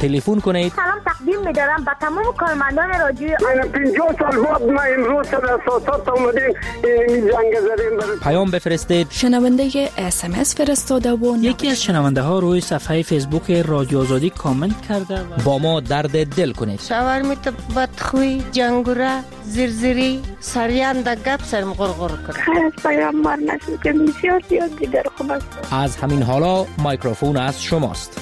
تلفن کنید. سلام تقدیم می‌دارم به تمام کارمندان رادیو. 50 سال بعد ما امروز سر اساسات اومدیم این جنگ زدیم. پیام بفرستید. شنونده SMS فرستاده و یکی از شنونده ها روی صفحه فیسبوک رادیو آزادی کامنت کرده و با ما درد دل کنید. شاورمیت بدخوی جنگوره زرزری سریان دا گپ سرم غرغر کرد. خیلی پیامبر نشد که بسیار دیگر خوب است. از همین حالا میکروفون از شماست.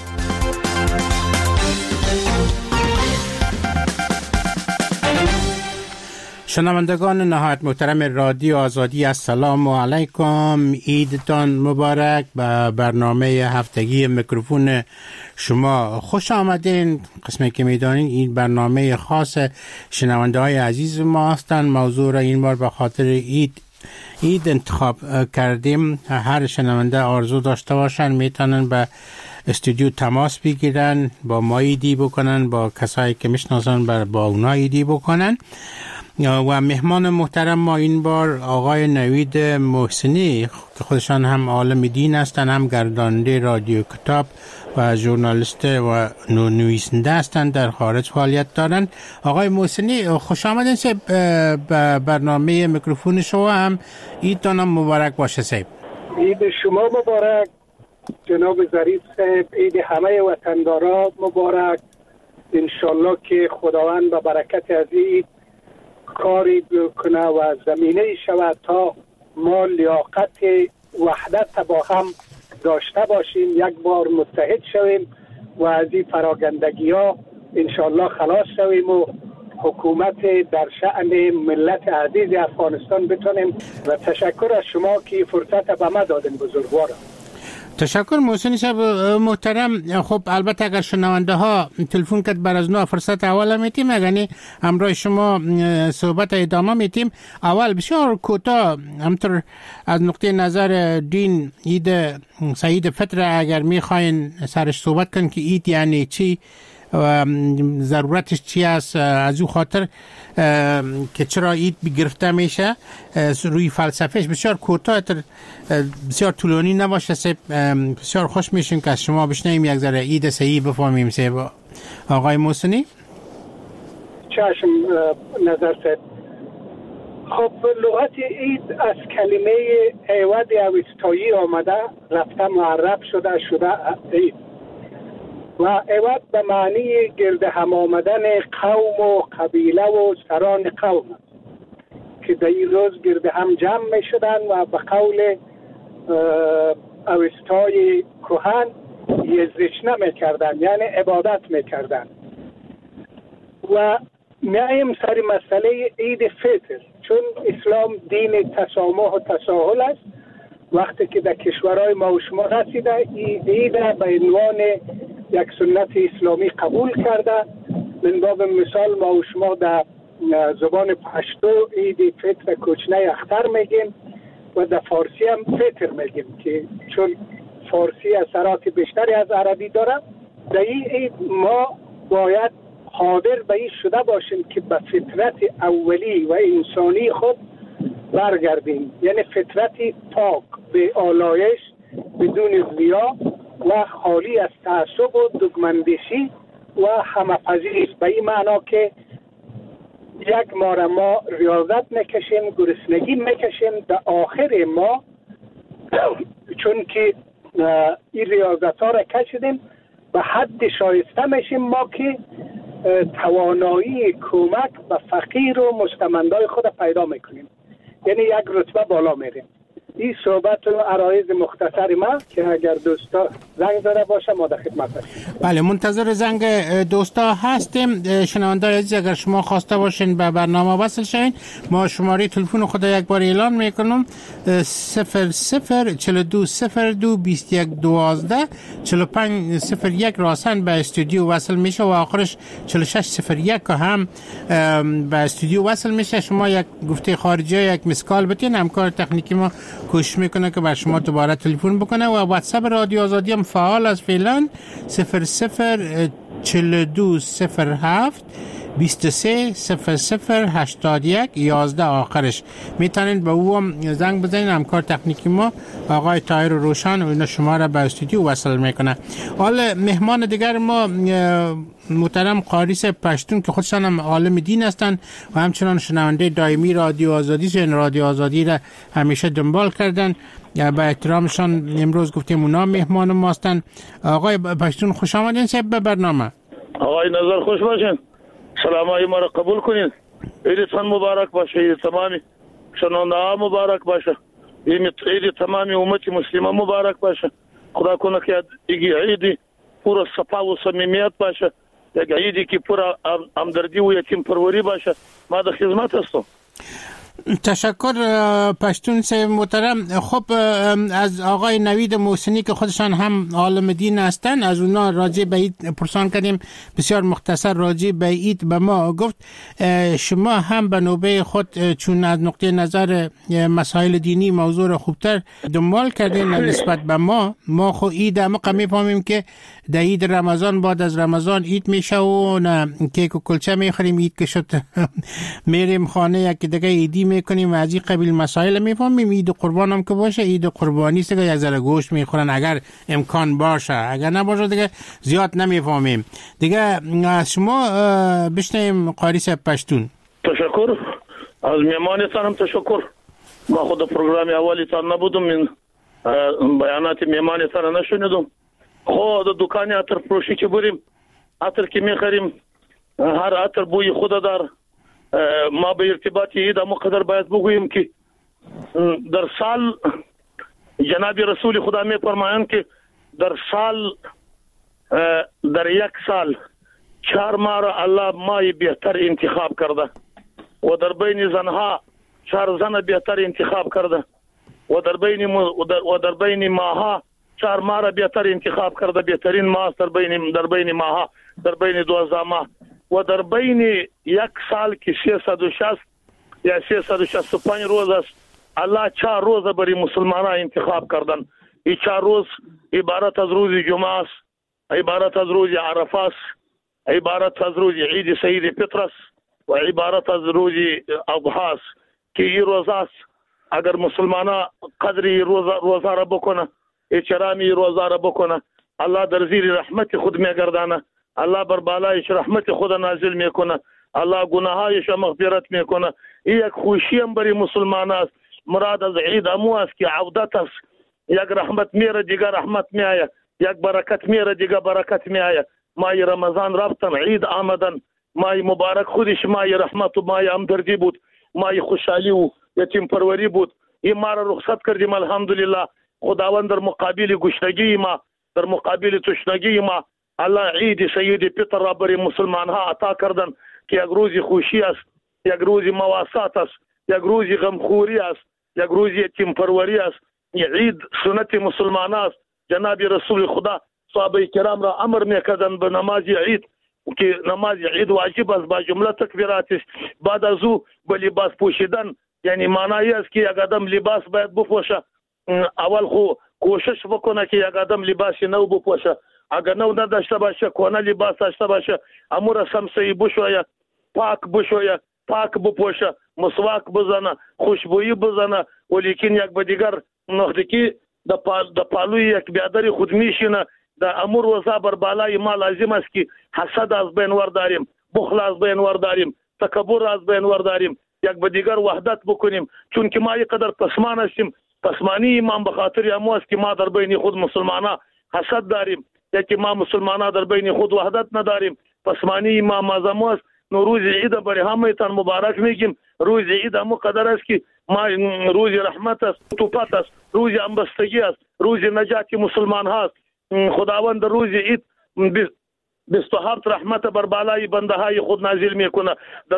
شنوندگان نهایت محترم رادیو آزادی، السلام علیکم، عیدتان مبارک. به برنامه هفتگی میکروفون شما خوش آمدین. قسمی که میدانین این برنامه خاص شنونده های عزیز ما هستند. موضوع را این بار به خاطر عید انتخاب کردیم. هر شنونده آرزو داشته باشن میتونن به استودیو تماس بگیرن، با ما عیدی بکنن، با کسایی که میشناسن با اونا عیدی بکنن. و مهمان محترم ما این بار آقای نوید محسنی که خودشان هم عالم دین هستند، هم گرداننده رادیو کتاب و ژورنالیست و نویسنده هستند، در خارج فعالیت دارند. آقای محسنی خوش آمدین به برنامه میکروفون شما. هم عیدتان مبارک باشه صاحب. عید شما مبارک جناب ظریف صاحب، عید همه وطنداران مبارک. انشالله که خداوند به برکت از عید کاری بکنه و زمینه شود تا ما لیاقت وحدت با هم داشته باشیم، یک بار متحد شویم و از این پراگندگی ها انشالله خلاص شویم و حکومت در شأن ملت عزیز افغانستان بتونیم. و تشکر از شما که فرصت به ما دادین بزرگوارم. تشکر محسن صاحب محترم. خب البته اگر شنونده ها تلفن کرد بر از نو فرصت اول میتیم، اگر همراه شما صحبت ادامه میتیم. اول بسیار کوتاه همطور از نقطه نظر دین عید سعید فطر اگر میخواین سرش صحبت کن که عید یعنی چی و ضرورتش چی است، از او خاطر که چرا عید بگرفته میشه، روی فلسفهش بسیار کوتاه، بسیار طولانی نباشه. بسیار خوش میشیم که از شما بشنویم یک ذره عید صحیح بفهمیم. آقای محسنی. چشم نظر صاحب. خب لغت عید از کلمه عوض اوستایی آمده، رفته معرب شده عید و عوض به معنی گرد هم آمدن قوم و قبیله و سران قوم که در این روز گرد هم جمع می شدن و به قول اوستای کهن یزشنه می کردن، یعنی عبادت می کردن. و میایم سر مسئله عید فطر، چون اسلام دین تسامح و تساهل است. وقتی که در کشورهای ما و شما رسیده عید به عنوان یک سنت اسلامی قبول کرده. من باب مثال ما و شما در زبان پشتو عید فطر کوچنه اختر میگیم و در فارسی هم فطر میگیم که چون فارسی اثرات بیشتری از عربی داره. در این عید ما باید حاضر به این شده باشیم که به فطرت اولی و انسانی خود برگردیم، یعنی فطرتی پاک به آلایش بدون ریا و خالی از تعصب و دگمندشی و همه‌پذیری. به این معنا که یک ماه ما ریاضت میکشیم، گرسنگی میکشیم، در آخر ما چون که این ریاضت ها را کشیدیم به حد شایسته میشیم ما که توانایی کمک به فقیر و مستمندای خود پیدا میکنیم، یعنی یک رتبه بالا میریم. این صحبت و عرایض مختصر ما که اگر دوستا زنگ زده باشه ما در خدمت هستیم. بله منتظر زنگ دوستا هستیم. شنونده عزیز اگر شما خواسته باشین به برنامه وصل شوین، ما شماره تلفن خود یک بار اعلان میکنم: 0042022112 4501 راسن به استودیو وصل میشه و آخرش 4601 هم به استودیو وصل میشه. شما یک گفته خارجی یک مسکال بتین، همکار تکنیکی ما کوشش میکنه که بر شما دوباره تلفن بکنه و واتساپ رادیو آزادی هم فعال است فعلا 004207 230081 آخرش. میتونید به او زنگ بزنید. همکار تکنیکی ما آقای طاهر روشن و اینا شما را به استودیو وصل میکنه. حالا مهمان دیگر ما محترم قاریس پشتون که خودشان هم عالم دین هستند و همچنان شنونده دائمی رادیو آزادی سن رادیو آزادی را همیشه دنبال کردن. با احترامشان امروز گفتیم اونا مهمان ما هستند. آقای پشتون خوش آمدین صاحب به برنامه. آقای نظر خوش باشین. سلامای ما را قبول کنین. عیدتان مبارک باشه. عید تمامی شنونده ها مبارک باشه. عید تمامی امت مسلمه مبارک باشه. خدا کنه که عیدی پورا صفا و صمیمیت باشه. یک عیدی که پورا همدردی و یتیم پروری باشه. ما در خدمت هستم. تشکر پشتون صاحب محترم. خب از آقای نوید محسنی که خودشان هم عالم دین هستند از اونا راجع به عید پرسان کردیم. بسیار مختصر راجع به عید به ما گفت. شما هم به نوبه خود چون از نقطه نظر مسائل دینی موضوع را خوبتر دنبال کردین نسبت به ما خو عید هم میفهمیم که در عید رمضان بعد از رمضان عید میشه و نه کیک و کلچه میخوریم عید که شد میریم خانه یکی دیگه عیدی میکنیم و از این قبیل مسائل میفهمیم. عید قربان هم که باشه عید قربانی است که یک ذره گوشت میخورن اگر امکان باشه، اگر نباشه دیگه زیاد نمیفهمیم دیگه. از شما بشنویم قاریس پشتون. تشکر از میهمانتان هم تشکر. ما خود پروگرام اولیتان نبودم، این بیانات میهمانتان نشنیدم. خود دکان عطر فروشی که بریم عطر که میخریم هر عطر بوی خود دار. ما به ارتباط عید هم قدر باید بگوییم که در سال جناب رسول خدا می فرمایند که در سال در یک سال 4 ماه را الله مای بهتر انتخاب کرده و در بین زنها 4 زن بهتر انتخاب کرده و در بین ماها 4 ماه را بهتر انتخاب کرده. بهترین ماه در بین ماها در بین 12 ماه و در بین یک سال که 360 یا 365 روز است الله 4 روز برای مسلمانان انتخاب کردن. این 4 روز عبارت از روز جمعه است، عبارت از روز عرفه است، عبارت از روز عید سید فطر است و عبارت از روز اضحی است که این روز است. اگر مسلمانان قدری روزه را بکنه، احترامی روزه را بکنه، الله در زیر رحمت خود میگردانه. الله بر بالایش رحمت خود نازل میکنه. الله گناهایش مغفرت میکنه. این یک خوشی هم برای مسلمان است. مراد از عید امو است که عودت است. یک رحمت میره دیگه رحمت میآید، یک برکت میره دیگه برکت میآید. ماه رمضان رفتن، عید آمدن، ماه مبارک خودش ماه رحمت و ماه همدردی بود، ماه خوشحالی و یتیم پروری بود. این ما را رخصت کردیم الحمدلله. خداوند در مقابل گشنگی ما، در مقابل تشنگی ما الله عید سید فطر را برای مسلمان ها عطا کردن که یک روز خوشی است، یک روز مواسات است، یک روز غمخوری است، یک روز یتیم پروری است. عید سنت مسلمان است. جناب رسول خدا صحابه کرام را امر میکردند به نماز عید که نماز عید واجب است با جمله تکبیراتش. بعد از او به لباس پوشیدن، یعنی معنی است که یک آدم لباس باید بپوشه. اول خو کوشش بکنه که یک آدم لباس نو بپوشه، اگر نو نداشته باشه کهنه لباس داشته باشه امور سمسایی بشویه، پاک بشویه، پاک بپوشه، مسواک بزنه، خوشبویی بزنه. ولیکن یک به دیگر وقتی که د پالوی یک بیادری خود میشینه د امور وضع بر بالای ما لازم است که حسد از بین ورداریم، بخل از بین ورداریم، تکبر از بین ورداریم، یک به دیگر وحدت بکنیم. چون که ما یک قدر پسمان هستیم. پسمانی امام به خاطر امو است که ما در بین خود مسلمانان حسد داریم، یا که ما مسلمانان در بین خود وحدت نداریم. پسمانی امام اعظم است. نو روز عید برای همه تان مبارک میگیم. روز عید همو قدر است که ما روز رحمت است، توفت است، روز همبستگی است، روز نجات مسلمان هاست. خداوند روز عید 27 رحمت بر بالای بنده های خود نازل میکنه. در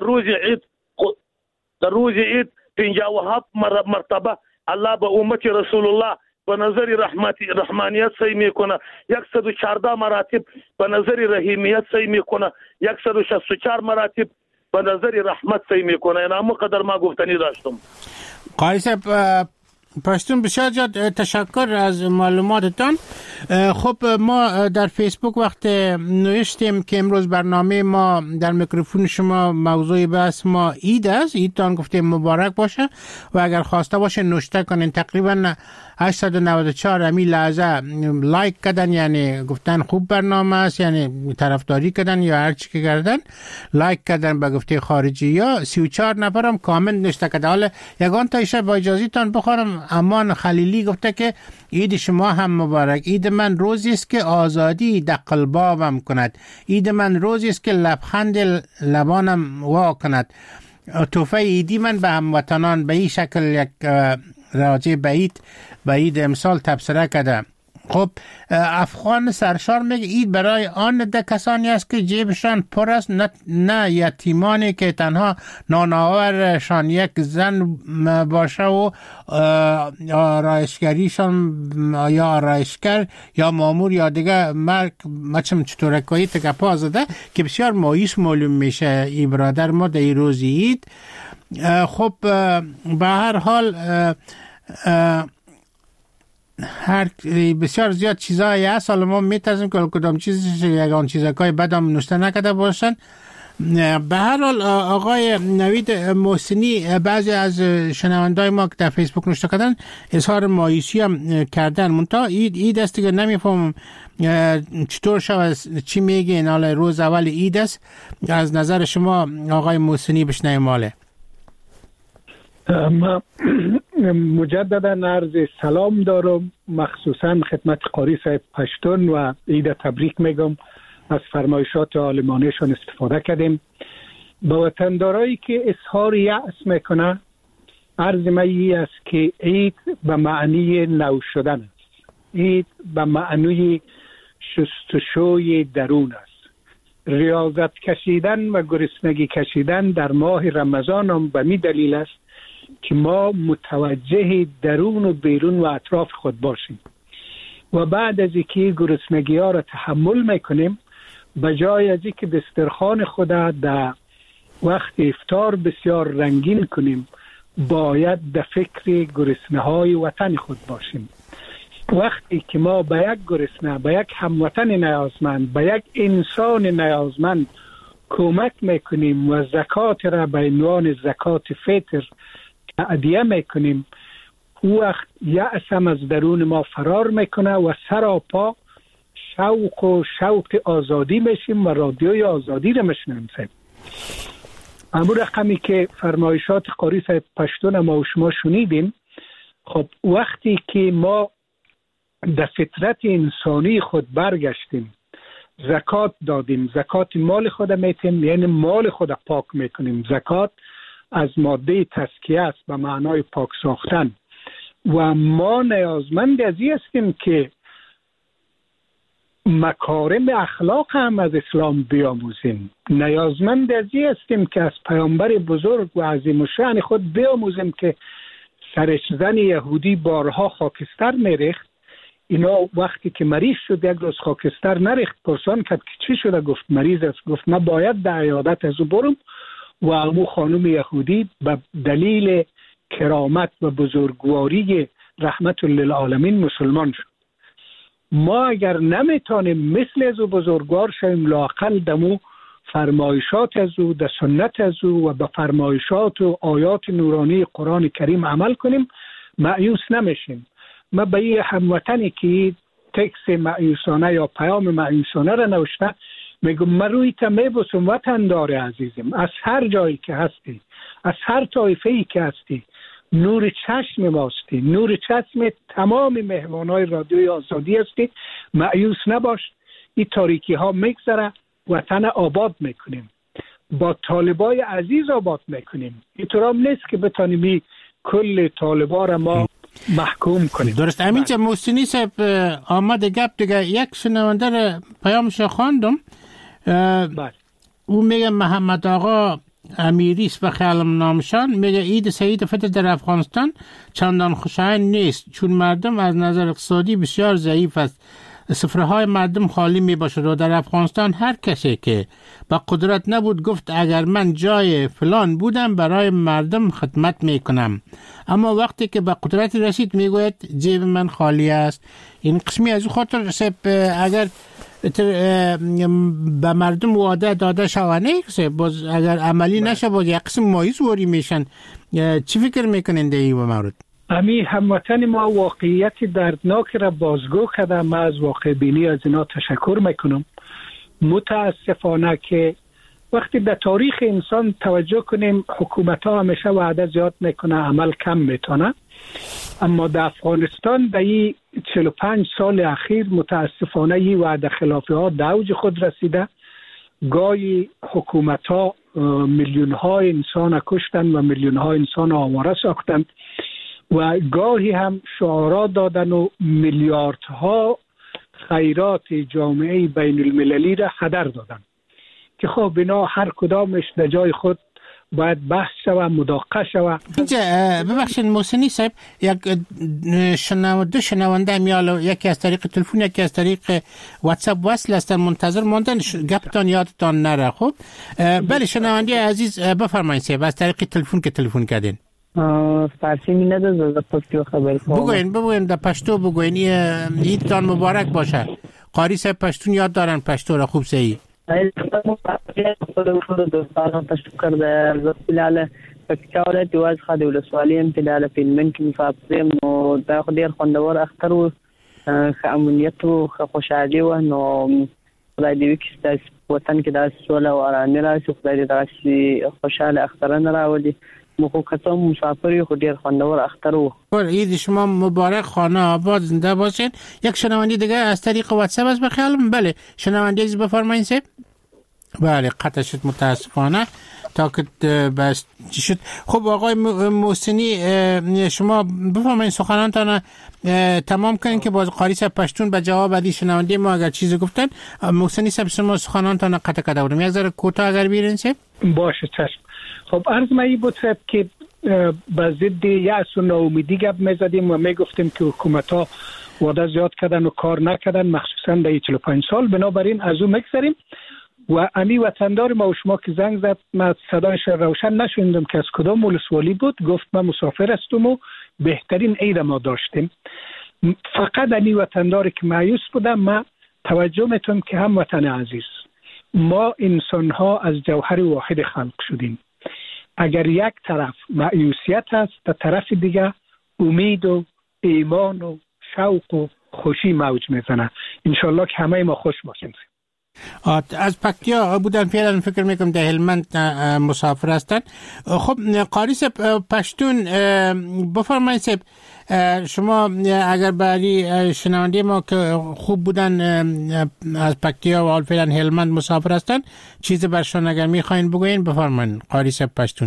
روز عید 57 مرتبه الله به امت رسول الله به نظر رحمانیت سعی میکنه. 114 مراتب به نظر رحیمیت سعی میکنه. 164 مراتب به نظر رحمت سعی میکنه. این همه قدر ما گفتنی داشتم. قاری صاحب پشتون بسیار زیاد تشکر از معلوماتتان. خب ما در فیسبوک وقت نوشتیم که امروز برنامه ما در میکروفون شما موضوع بحث ما عید است. عیدتان گفتیم مبارک باشه و اگر خواسته باشه نوشته کنین. تقریبا 894 امی لحظه لایک کردن، یعنی گفتن خوب برنامه است، یعنی طرفداری کردن یا هر چی که کردن، لایک کردن به گفته خارجی، یا 34 نفرم کامنت نوشته کرده. حالا یگان تا ایشه با اجازهتان بخورم. امان خلیلی گفته که عید شما هم مبارک. عید من روزی است که آزادی در قلبم کند. عید من روزی است که لبخند لبانم وا کند. تحفه عیدی من به هموطنان به این شکل یک راجع به عید امسال تبصره کرده. خب افغان سرشار میگه عید برای آن ده کسانی است که جیبشان پر است، نه یتیمانی که تنها نانآورشان یک زن باشه و آرایشگریشان یا آرایشگر یا مامور یا دیگه مرگ مچم چطورکایی تکپا زده که بسیار مایوس معلوم میشه این برادر ما در این روز عید. خب به هر حال هر بسیار زیاد چیزایی هست. حالا ما میتازیم که کدام چیزش یگان چیزای بدم نوشته نکرده باشن. به هر حال آقای نوید محسنی، بعضی از شنوندای ما که در فیسبوک نوشته کردن اظهار مایوسی هم کردن. منتها عید است که نمیفهمم چطور شد چی میگین. حالا روز اول عید است، از نظر شما آقای محسنی بشنویم. ماله ما مجددا عرض سلام دارم، مخصوصا خدمت قاری صاحب پشتون و عید تبریک میگم. از فرمایشات عالمانهشان استفاده کردیم. با وطندارایی که اظهار یأس میکنه عرض می است که عید به معنی نو شدن است. عید به معنی شستشوی درون است. ریاضت کشیدن و گرسنگی کشیدن در ماه رمضان هم به می دلیل است که ما متوجه درون و بیرون و اطراف خود باشیم و بعد از اینکه گرسنگی ها را تحمل میکنیم، بجای از اینکه دسترخوان خود در وقت افطار بسیار رنگین کنیم، باید در فکر گرسنه های وطن خود باشیم. وقتی که ما به یک گرسنه، به یک هموطن نیازمند، به یک انسان نیازمند کمک میکنیم و زکات را به عنوان زکات فطر تعدیه میکنیم، او وقت یأس هم از درون ما فرار میکنه و سراپا شوق آزادی میشیم و رادیوی آزادی رو میشنیم. اما رقمی که فرمایشات قاری صاحب پشتون ما و شما شنیدیم، خب وقتی که ما در فطرت انسانی خود برگشتیم، زکات دادیم، زکات مال خود میتیم، یعنی مال خود پاک میکنیم. زکات از ماده تزکیه است به معنای پاک ساختن و ما نیازمند از این هستیم که مکارم اخلاق هم از اسلام بیاموزیم. نیازمند از این هستیم که از پیامبر بزرگ و عظیم الشأن خود بیاموزیم که سرش زن یهودی بارها خاکستر میریخت. اینا وقتی که مریض شد یک روز خاکستر نریخت، پرسان کرد که چی شده؟ گفت مریض است. گفت من باید در عیادت از او برم و امو خانم یهودی به دلیل کرامت و بزرگواری رحمت للعالمین مسلمان شد. ما اگر نمیتونیم مثل از او بزرگوار شویم، لااقل دمو فرمایشات از او، در سنت از او و به فرمایشات و آیات نورانی قرآن کریم عمل کنیم، مایوس نمیشیم. ما به این هموطنی که تکس مایوسانه یا پیام مایوسانه را نوشته میگم من روی تا میبوسم وطن داره عزیزم، از هر جایی که هستی، از هر طایفه‌ای که هستی، نور چشم ماستی، نور چشم تمام مهمانای رادیوی آزادی هستی. مایوس نباش، این تاریکی ها میگذره، وطن آباد میکنیم، با طالبای عزیز آباد میکنیم. اینطور هم نیست که بتانیم کل طالبا را ما محکوم کنیم. درست. همین چه محسنی صاحب آمده گپ دیگه، یک شنونده را پیامش خواندم. او میگه محمد آقا امیری است به خیالم نامشان، میگه عید سعید فطر در افغانستان چندان خوشایند نیست چون مردم از نظر اقتصادی بسیار ضعیف است سفره‌های مردم خالی می باشد و در افغانستان هر کسی که با قدرت نبود گفت اگر من جای فلان بودم برای مردم خدمت می کنم، اما وقتی که به قدرت رسید می گوید جیب من خالی است. این قسمی از خاطر اگر به مردم وعده داده شوانه باز اگر عملی نشه باز یک قسم مایوس وری میشن. چی فکر میکنین در این مورد؟ امی هموطن ما واقعیت دردناک را بازگو کرده. ما از واقع بینی از اینا تشکر میکنم. متاسفانه که وقتی در تاریخ انسان توجه کنیم حکومت ها همیشه وعده زیاد میکنه عمل کم میتونه، اما در افغانستان در این 45 سال اخیر متاسفانه این وعده خلافی ها در اوج خود رسیده. گاهی حکومت ها میلیون ها انسان کشتن و میلیون ها انسان آواره ساختند و گاهی هم شعارا دادن و میلیاردها خیرات جامعه بین المللی را هدر دادن که خب بنا هر کدامش در جای خود باید بحث شود، مداقه شود. اینجا ببخشید محسنی صاحب، یک شنونده میال یکی از طریق تلفن یکی از طریق واتساپ وصل هستن، منتظر ماندن گپتان یادتان نره. خب بله شنونده عزیز بفرمایید صاحب، از طریق تلفن که تلفن کردین. فارسی می ندازه در پشتو خبر بگوین در پشتو بگوین. عیدتان مبارک باشه. قاری صاحب پشتون یاد دارن، پشتو را خوب صحیح. دوستانو تشکر در زفیلاله پکتیا ولایت واز خاده ولسوالی امتداله فیلمن که مفابزیم و دا خو دیر خوندور اختر و امنیت و خوشحالی و نو خدای دیوی که ستاس وطن که داس سوله و آرامی راشي، خدای دی داسی خوشحال اختران راولی. مخو کتام مسافری خود دیر خوندور اختر و عید شما مبارک، خانه آباد، زنده باشین. یک شنوندی دیگه از طریق واتساپ است بخیالم. بله شنوندی عزیز بفرمایید صاحب. بله قطع شد متاسفانه تا که بس چی شد. خب آقای محسنی شما بفرمایید سخنانتان تمام کنین که باز قاری صاحب پشتون به جواب بعدی شنوندی ما اگر چیزی گفتن. محسنی صاحب شما سخنانتان قطع کرده بودم، یک ذره کوتاه اگر بیرین صاحب. باشه چشم. خب عرض مایی بود صاحب که با ضد یأس و ناامیدی گپ میزدیم و میگفتیم که حکومت ها وعده زیاد کردن و کار نکردن، مخصوصا در 45 سال. بنابراین از اون میگذریم و امی وطندار ما و شما که زنگ زد من صدایش روشن نشوندم که از کدام ولسوالی بود. گفت من مسافر هستم و بهترین عید ما داشتیم. فقط امی وطنداری که مایوس بودم. من توجه میتونم که هم وطن عزیز، ما انسان ها از جوهر واحد خلق شدیم. اگر یک طرف مایوسیت هست در طرف دیگه امید و ایمان و شوق و خوشی موج میزنه. انشالله که همه ما خوش باشیم. از پکتیا بودن فعلا فکر میکنم در هلمند مسافر هستن. خب قاری صاحب پشتون بفرمایید صاحب، شما اگر برای شنونده ما که خوب بودن از پکتیا و حال فعلا هلمند مسافر هستن چیز برشان اگر میخواین بگوین بفرمایید قاری صاحب پشتون.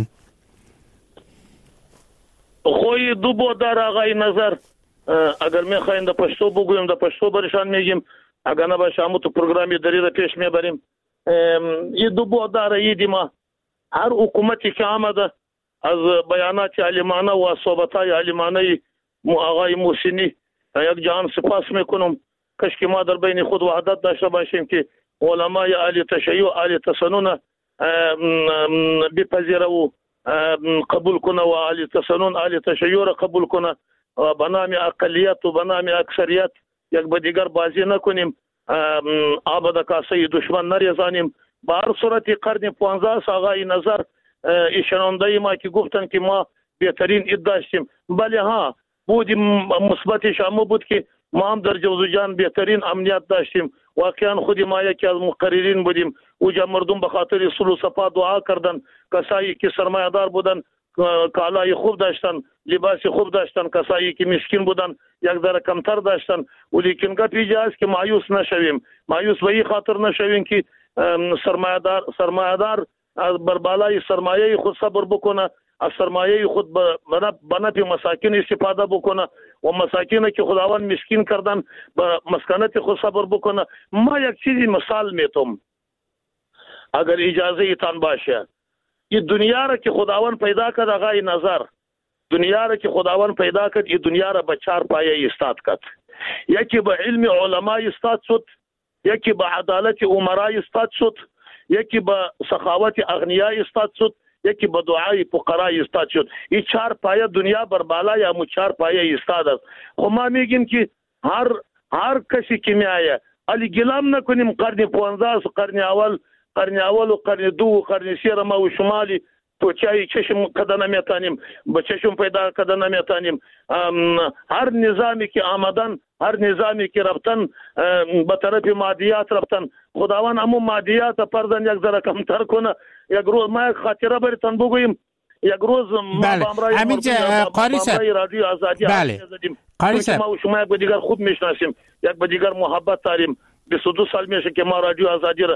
خوی دو بودار آقای نظر اگر میخواین در پشتو بگویم در پشتو برشان میگیم، اگر نباشه همون تو پروگرامی داری را پیش میبریم. این دو بودار ایدی ما هر حکومتی که آمده از بیانات علیمانه و صحبتهای علیمانه آقای محسنی یک جهان سپاس میکنم. کاش که ما در بین خود وحدت داشته باشیم که علمای اهل تشیع و اهل تسنن بپذیره و قبول کنه و اهل تسنن اهل تشیع را قبول کنه و به نام اقلیت و به نام اکثریت یک به دیگر بازی نکنیم، آب د کاسه دشمن نریزانیم. به هر صورت قرن 15 آقای نظر ایشاننده ما که گفتن که ما بهترین عید داشتیم. بله ها بودیم، مثبتش هم بود که ما هم در جوزجان بهترین امنیت داشتیم. واقعا خودی ما یکی از مقررین بودیم. اوجا مردم به خاطر صلح و صفا دعا کردن. کسایی که سرمایه دار بودن کالای خوب داشتن، لباس خوب داشتن. کسایی که مسکین بودن یک ذره کمتر داشتن. ولیکن گپ اینجاست که مایوس نشویم. مایوس به این خاطر نشویم که سرمایه دار بر بالای سرمایه خود صبر بکنه، از سرمایه خود به نفع مساکین استفاده بکنه و مساکین که خداوند مسکین کردن به مسکنت خود صبر بکنه. ما یک چیزی مثال میتونم اگر اجازه ایتان باشه. این دنیا را که خداوند پیدا کرد آقای نظر، دنیا را که خداوند پیدا کرد این دنیا را به 4 پایه ایستاد کرد. یکی به علم علما ایستاد شد، یکی به عدالت امرا ایستاد شد، یکی به سخاوت اغنیا ایستاد شد، یکی به دعای فقرا ایستاد شد. این 4 پایه دنیا بر بالای همو 4 پایه ایستاد است. خب ما میگیم که هر کسی که میایه علی گلام نکنیم قرن 15 و قرن اول و قرن 2 و قرن 3 ما و شمالی تو چای چشم کده نمیتانیم، به چشم پیدا کده نمیتانیم. هر نظامی که آمدن، هر نظامی که رفتن به طرف مادیات رفتن، خداوند همون مادیات پردن یک ذره کمتر کنه. یک روز ما یک خاطره براتون بگویم. یک روز ما بله. رادیو آزادی زدیم. ما و شما یک به دیگر خوب میشناسیم، یک به دیگر محبت داریم. 22 سال میشه که ما رادیو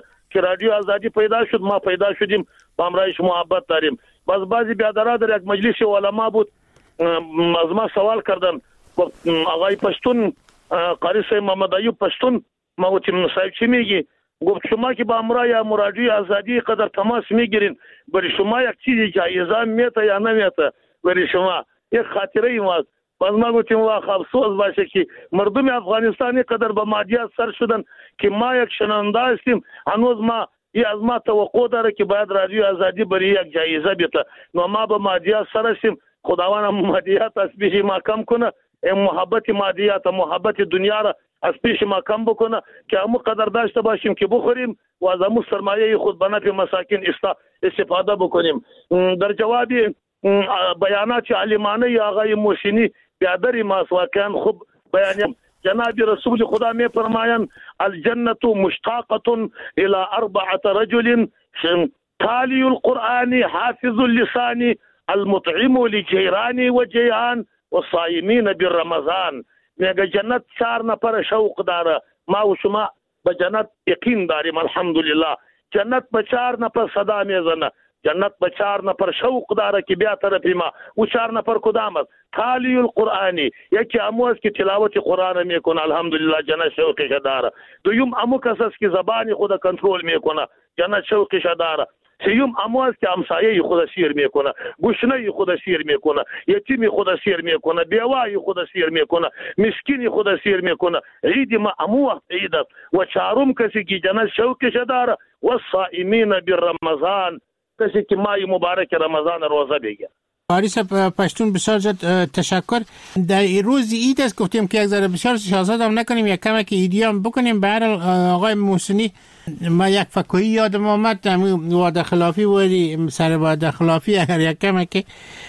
آزادی پیدا شد، ما پیدا شدیم، با همراهش محبت داریم. بعضی بیادرها در یک مجلس علما بود، از ما سوال کردن، آقای پشتون، قاری صاحب محمد ایوب پشتون، ما گفتیم صاحب چی میگی؟ گفت شما که با همراه رادیو آزادی قدر تماس میگیرین، برای شما یک چیزی جایزه میته یا نمیته؟ برای شما یک خاطره ای ماست. باز ما گفتیم واخ افسوس باشه که مردم افغانستانی قدر به مادیات سر شدن که ما یک شنونده هستیم، هنوز ما از ما توقع داره که باید رادیو آزادی برای یک جایزه بیته. نو ما به مادیات سر هستیم، خداوند مادیات از پیش ما کم کنه، محبت مادیات، محبت دنیا را از پیش ما کم بکنه که همو قدر داشته باشیم که بخوریم و از همو سرمایه خود به نفع مساکین استفاده بکنیم. در جواب بیانات عالمانه آقای محسنی بیادری ماست، واقعا خوب بیانیم. جناب رسول خدا می فرمایند الجنة مشتاقة الى 4 رجل تالي القرآن حافظ اللسان المطعم لجيران وجيعان والصائمين بالرمضان. میگه جنت 4 نفر شوق داره، ما و شما به جنت یقین داریم الحمدلله. جنت به 4 نفر صدا میزنه، جنت به 4 نفر شوق داره که بیا طرف ما. و 4 نفر کدام است؟ تالی القرآنی، یکی امو است که تلاوت قرآن میکنه الحمدلله جنت شوقش داره. دوم امو کس است که زبان خود کنترل میکنه، جنت شوقش داره. سیوم امو است که همسایه خود سیر میکنه، گشنه خود سیر میکنه، یتیم خود سیر میکنه، بیوای خود سیر میکنه، مسکین خود سیر میکنه. عید ما امو عید است. و 4م کسی که جنت شوقش داره و الصائمین بالرمضان، کسی که ماه مبارک رمضان روزه بگیره. قاری صاحب پشتون بسیار زیاد تشکر. در روز عید است گفتیم که یک ذره بسیار شاهزاده هم نکنیم، یک کمک ایدی هم بکنیم. به هر آقای محسنی ما یک فکویی یادم آمد، همین وعده خلافی بودی، سر وعده خلافی اگر یک کمک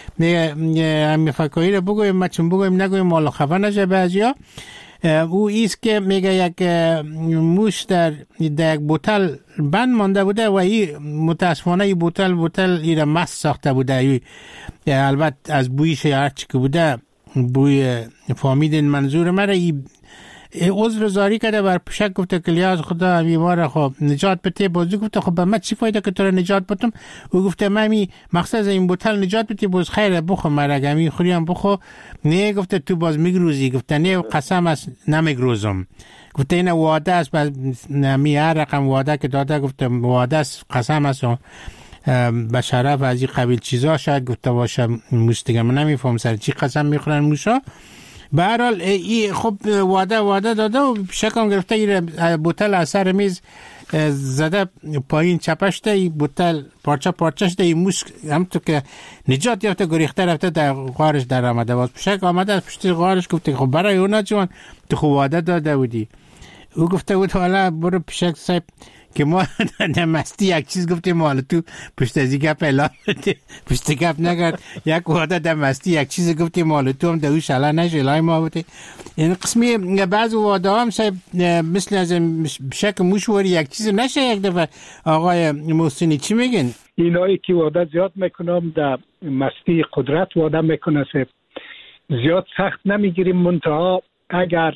همین فکویی رو بگویم، ما چون بگویم نگویم مالا خفه نشه بعضیا. او ایست که میگه یک موش در یک بوتل بند مانده بوده و این متاسفانه این بوتل ایره مست ساخته بوده. البته از بویش هرچی که بوده بوی فامیدین منظور مره. این عذر زاری کرده بر پشک گفته که لیاز خدا بیماره خب نجات بده. بازی گفته خب به من چی فایده که تو رو نجات بدم؟ او گفته من مقصد از این بوتل نجات بدی، باز خیره بخو مرگمی خوریم بخو. نه گفته تو باز میگروزی. گفته نه قسم است نمیگروزم. گفته این وعده است، نمی هر رقم وعده که داده گفته وعده است، قسم است به شرف از این قبیل چیزا شاید گفته باشه. موش دیگه من نمیفهم سر چی قسم میخورن موشا. به هر حال خب وعده داده و شکم گرفته این بوتل از سر میز زده پایین چپش ده. این بوتل پارچش ده. این موش همونطور که نجات یافته گریخته رفته در غارش در آمده. باز پشک آمده از پشت غارش گفته خب برای اونا جوان تو خب وعده داده بودی. او گفته بود حالا برو پشک صاحب که ما در مستی یک چیز گفتیم مال تو پشت از گپ اعلام بده، پشت گپ نگرد. یک وعده در مستی یک چیز گفتیم مال تو هم در اوش حالا نشه الهی ما بوده. این قسمی بعض وعده هم صاحب مثل از شک موشوری یک چیز نشه. یک دفعه آقای محسنی چی میگن؟ اینایی که وعده زیاد میکنم در مستی قدرت وعده میکنه صاحب، زیاد سخت نمیگیریم. منتها اگر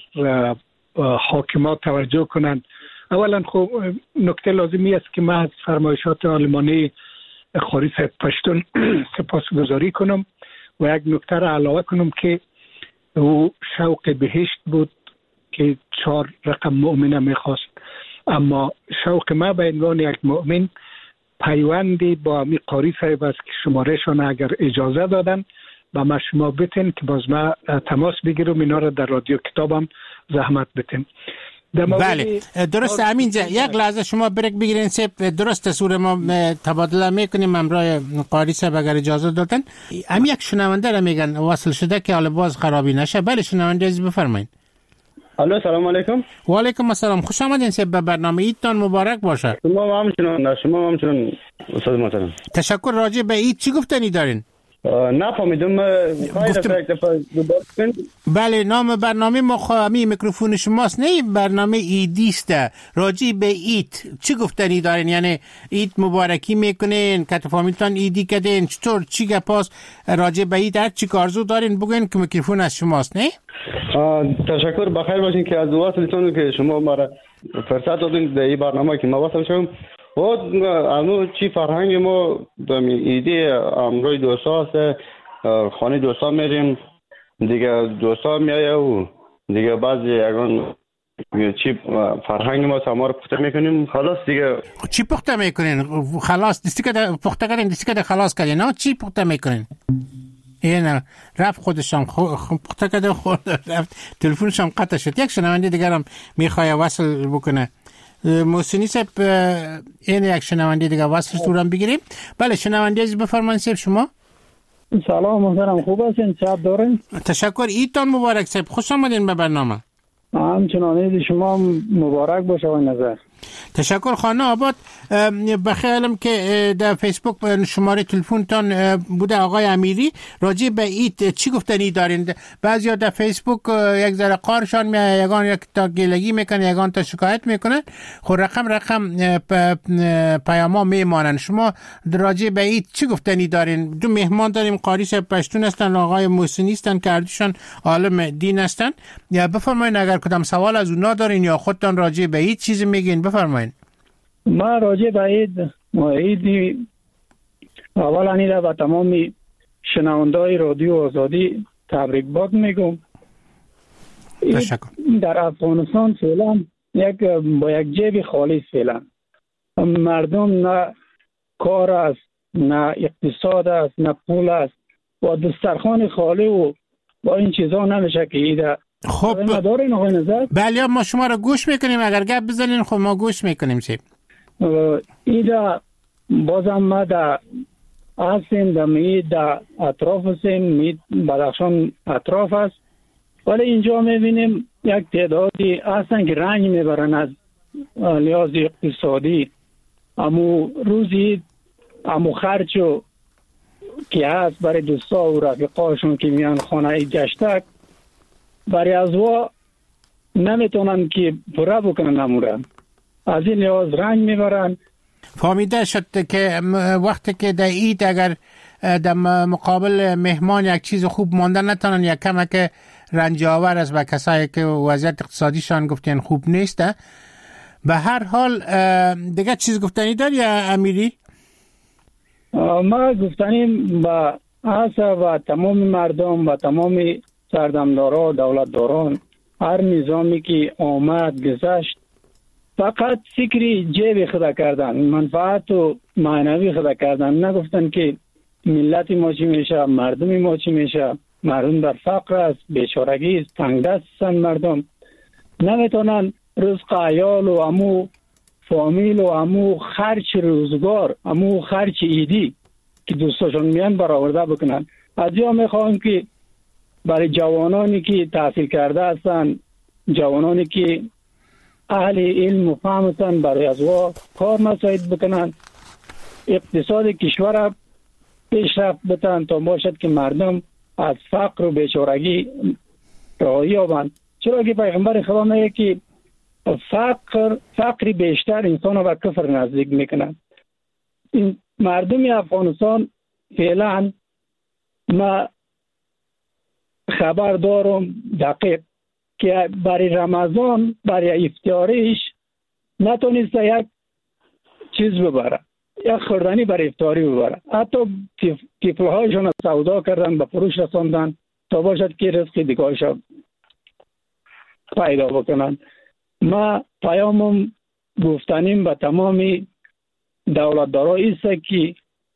حاکمات توجه کنند، اولا خب نکته لازمی است که من از فرمایشات آلمانی قاری صاحب پشتون سپاسگزاری کنم و یک نکته را علاوه کنم که او شوق بهشت بود که 4 رقم مؤمنه میخواست، اما شوق ما به عنوان یک مؤمن پیوندی با می قاری صاحب است که شمارهشان اگر اجازه دادن با ما شما بتین که باز ما تماس بگیرم اینا را در رادیو کتابم زحمت بتیم. بله درست. همینجا یک لحظه شما بریک بگیرین سیب. درست سور ما تبادله میکنیم همراه قاری صاحب اگر اجازه دادن. هم یک شنونده را میگن واصل شده که حالا باز خرابی نشه. بله شنونده از بفرمایید. الو سلام علیکم. و علیکم السلام. خوش آمدین سیب به برنامه. عیدتان مبارک باشه. شما همچنان استاد محترم. تشکر. راجع به عید چی گفتنی دارین؟ نفهمیدم. بله نام برنامه مخامی میکروفون شماست. نه برنامه ایدی است. راجع به عید چی گفتنی دارین؟ یعنی عید مبارکی میکنین، کتفامیلتان ایدی کردین، چطور چی گپاس راجع به عید؟ هر چی کارزو دارین بگین که میکروفون از شماست. نه تشکر. بخیر باشین که از وصلتون که شما ما فرصت دادین در این برنامه که ما وصل شدم. و چی فرهنگ ما دمی ایدی امروی دوستا خانه دوستا میریم دیگه، دوستا میایه و دیگه بعضی اگران چی فرهنگ ما سما رو پخته میکنیم خلاص دیگه. چی پخته میکنین؟ خلاص دستی که پخته کردین دستی که خلاص کردین. نه چی پخته میکنین؟ اینا رفت خودشم پخته کرده خود رفت تلفنشم قطع شد. یک شنونده دیگرم میخواد وصل بکنه. محسنی صاحب این یک شنونده دیگه واسه صورم بگیریم. بله شنونده از بفرمایید صاحب شما. سلام محترم، خوب هستین؟ چه دارین؟ تشکر. عیدتان مبارک صاحب. خوش آمدین به برنامه. همچنان عید شما مبارک باشه و نظر. تشکر. خانه آباد. بخیالم که در فیسبوک شماره تلفنتان بوده آقای امیری. راجع به عید چی گفتنی دارین؟ بعضیا در فیسبوک یک ذره قارشان میاد، یگان یک تا گلگی میکنه، یگان تا شکایت میکنن. خب رقم پیاما میمانن. شما راجع به عید چی گفتنی دارین؟ دو مهمان داریم، قاری صاحب پشتون هستن، آقای محسنی هستن که هردوشان عالم دین هستن. یا بفرمایید اگر کدام سوال از اونا دارین یا خودتان راجع به عید چیزی میگین بفرمایید. ما راجع به عید اولا نیره و تمام شنونده‌های رادیو آزادی تبریک باد میگم. در افغانستان فعلا با یک جیب خالی فعلا مردم نه کار است، نه اقتصاد است، نه پول است و دسترخوان خالی و با این چیزا نمیشه که ایده. خب بله ما شما را گوش میکنیم. اگر گپ بزنین خب ما گوش میکنیم. چی ایده بازم ما در هستیم در اطراف هستیم، بدخشان اطراف است، ولی اینجا میبینیم یک تعدادی هستن که رنج میبرن از لحاظ اقتصادی. امو روزی امو خرچو که هست برای دوستا و رفیقاشون که میان خانه گشتک برای از وا نمیتونن که پره بکنن امورن، از این لحاظ رنج میبرن. فهمیده شد که وقتی که در عید اگر در مقابل مهمان یک چیز خوب مانده نتونن یک کمک رنج آور است و کسایی که وضعیت اقتصادیشان گفتین خوب نیسته. به هر حال دیگه چیز گفتنی داری امیری؟ ما گفتنیم با آسا و تمام مردم و تمام سردمدارا و دولتداران هر نظامی که آمد گذشت فقط فکری جیب خدا کردن، منفعت و معنوی خدا کردن. نگفتن که ملت ما چی میشه، مردم ما چی میشه. مردم در فقر است، بیچارگی است، تنگ دست هستند. مردم نمیتونن رزق عیال و امو فامیل و امو خرچ روزگار، امو خرچ ایدی که دوستاشون میان برآورده بکنن. از جا میخوام که برای جوانانی که تحصیل کرده هستن، جوانانی که اهل علم و فهم هستن، برای از وا کار مساعد بکنن، اقتصاد کشور پیشرفت بتن تا باشد که مردم از فقر و بیچارگی رهایی یابند. چرا که پیغمبر خدا میگه که فقر بیشتر انسان و کفر نزدیک میکنن. این مردم افغانستان فعلا ما خبر دارم دقیق که برای رمضان برای افطاریش نتونست یک چیز ببره، یک خوردنی برای افطاری ببره. حتی کیفلهایشون سودا کردن، به فروش رساندن تا باشد که رزق دیگه‌اش پیدا بکنن. ما پیامم گفتنیم به تمام دولتدارا است که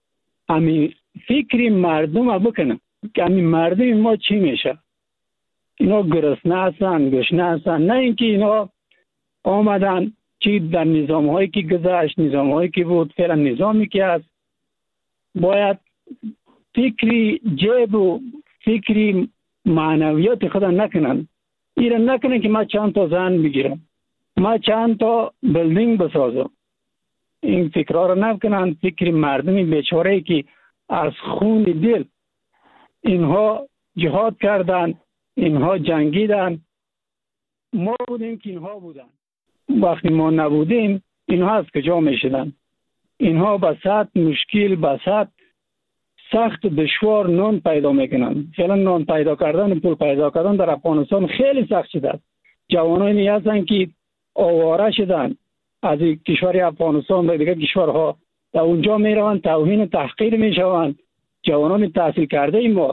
همین فکری مردم بکنن که همین مردم ما چی میشه. اینا گرسنه هستن، گشنه هستن. نه اینکه اینا آمدن چی در نظام هایی که گذشت، نظام هایی که بود، فعلا نظامی که هست، باید فکری جیب و فکری معنویات خود نکنن. ایره نکنن که ما چند تا زن بگیرم، ما چند تا بلدینگ بسازم. این فکرها رو نکنن. فکر مردمی بیچاره که از خون دل اینها جهاد کردن، اینها جنگیدن. ما بودیم که اینها بودن. وقتی ما نبودیم اینها از کجا میشدن؟ اینها بسات مشکل، بسات سخت دشوار نان پیدا میکنن. فعلا نان پیدا کردن، پول پیدا کردن در افغانستان خیلی سخت شده. جوانانی هستن که آواره شدن از کشور افغانستان به دیگر کشورها، در اونجا میروند توهین و تحقیر میشوند. جوانان تحصیل کرده ما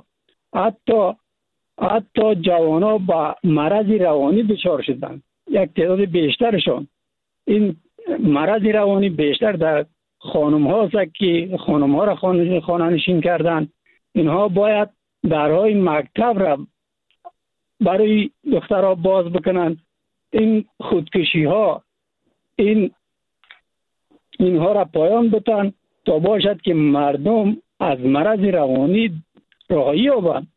حتی جوانا با مرض روانی دچار شدن. یک تعداد بیشترشون این مرض روانی بیشتر در خانم ها است که خانم ها را خانه نشین کردن. اینها باید درهای مکتب را برای دخترها باز بکنن. این خودکشی ها اینها را پایان بدن تا باشد که مردم از مرض روانی رهایی یابند.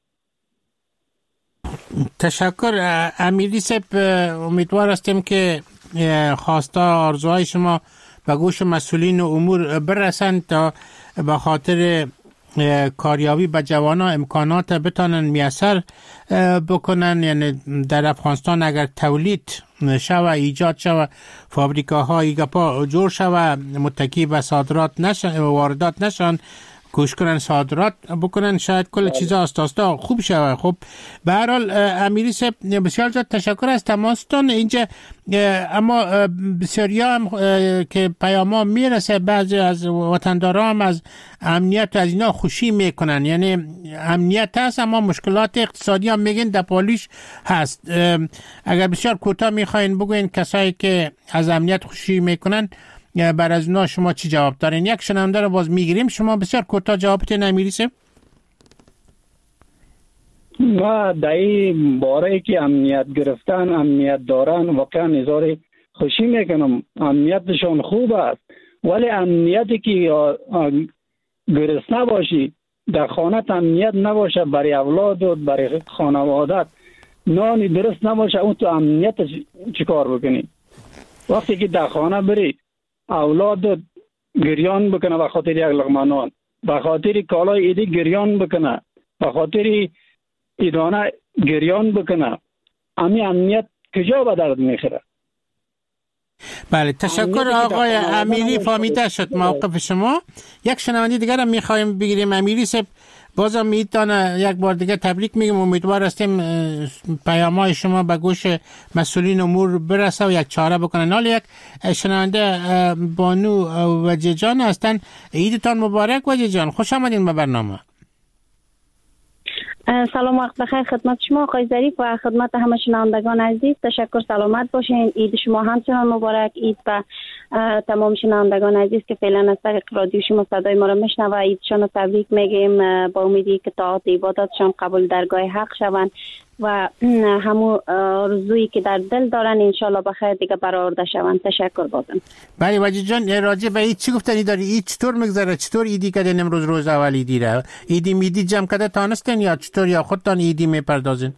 تشکر امیری صاحب. امیدوار هستیم که خواستا آرزوهای شما به گوش مسئولین امور برسند تا به خاطر کاریابی به جوانا امکانات بتانن میسر بکنن. یعنی در افغانستان اگر تولید شوه، ایجاد شوه، فابریکاهای گپا جور شوه، متکی به صادرات نشن، واردات نشن، کوشش کنن صادرات بکنن، شاید کل چیزا آستا خوب شوه. خب به هر حال امیری صاحب بسیار زیاد تشکر از تماستون اینجا. اما بسیاری هم که پیاما میرسه، بعضی از وطندارا هم از امنیت از اینا خوشی میکنن. یعنی امنیت هست اما مشکلات اقتصادی هم میگن در پالیش هست. اگر بسیار کوتاه میخواین بگوین کسایی که از امنیت خوشی میکنن بر از اونا شما چی جواب دارین؟ یک شنونده رو باز میگیریم. شما بسیار کوتاه جوابتون امیری صاحب. ما در این باره که امنیت گرفتن، امنیت دارن، واقعا نظر خوشی میکنم. امنیتشون خوب است، ولی امنیتی که گرسنه باشی، در خانه امنیت نباشه، برای اولادت، برای خانوادت نانی درست نباشه، اون تو امنیت چیکار بکنی؟ وقتی که در خانه بری اولادت گریان بکنه به خاطر یک لقمه نان، به خاطر کالای ایدی گریان بکنه، به خاطر ایدانه گریان بکنه، امی امنیت کجا به درد میخوره؟ بله تشکر آقای امیری، فهمیده شد موقف شما. یک شنونده دیگر هم میخوایم بگیریم. امیری صاحب بازم میتونه یک بار دیگه تبریک میگم. امیدوار هستیم پیام‌های شما به گوش مسئولین امور برسه و یک چاره بکنن. حالا یک شنونده بانو وجه جان هستن. عیدتان مبارک وجه جان، خوش آمدین به برنامه. سلام، وقت بخیر خدمت شما آقای ظریف و خدمت همه شنوندگان عزیز. تشکر، سلامت باشین. عید شما همچنان مبارک. عید به تمام شنوندگان عزیز که فعلا از طریق رادیو شما صدای ما را میشنوه، عیدشان رو تبریک میگیم با امیدی که طاعات عباداتشان قبول درگاه حق شوند و همون آرزویی که در دل دارن انشالله بخیر دیگه برآورده شوند. تشکر بازم. بله وجه جان، راجع به عید چی گفتنی داری؟ عید چطور میگذره؟ چطور عیدی کردین امروز روز اول عیدی را؟ عیدی میدی جمع کرده تانستین یا چطور، یا خودتان عیدی میپردازین؟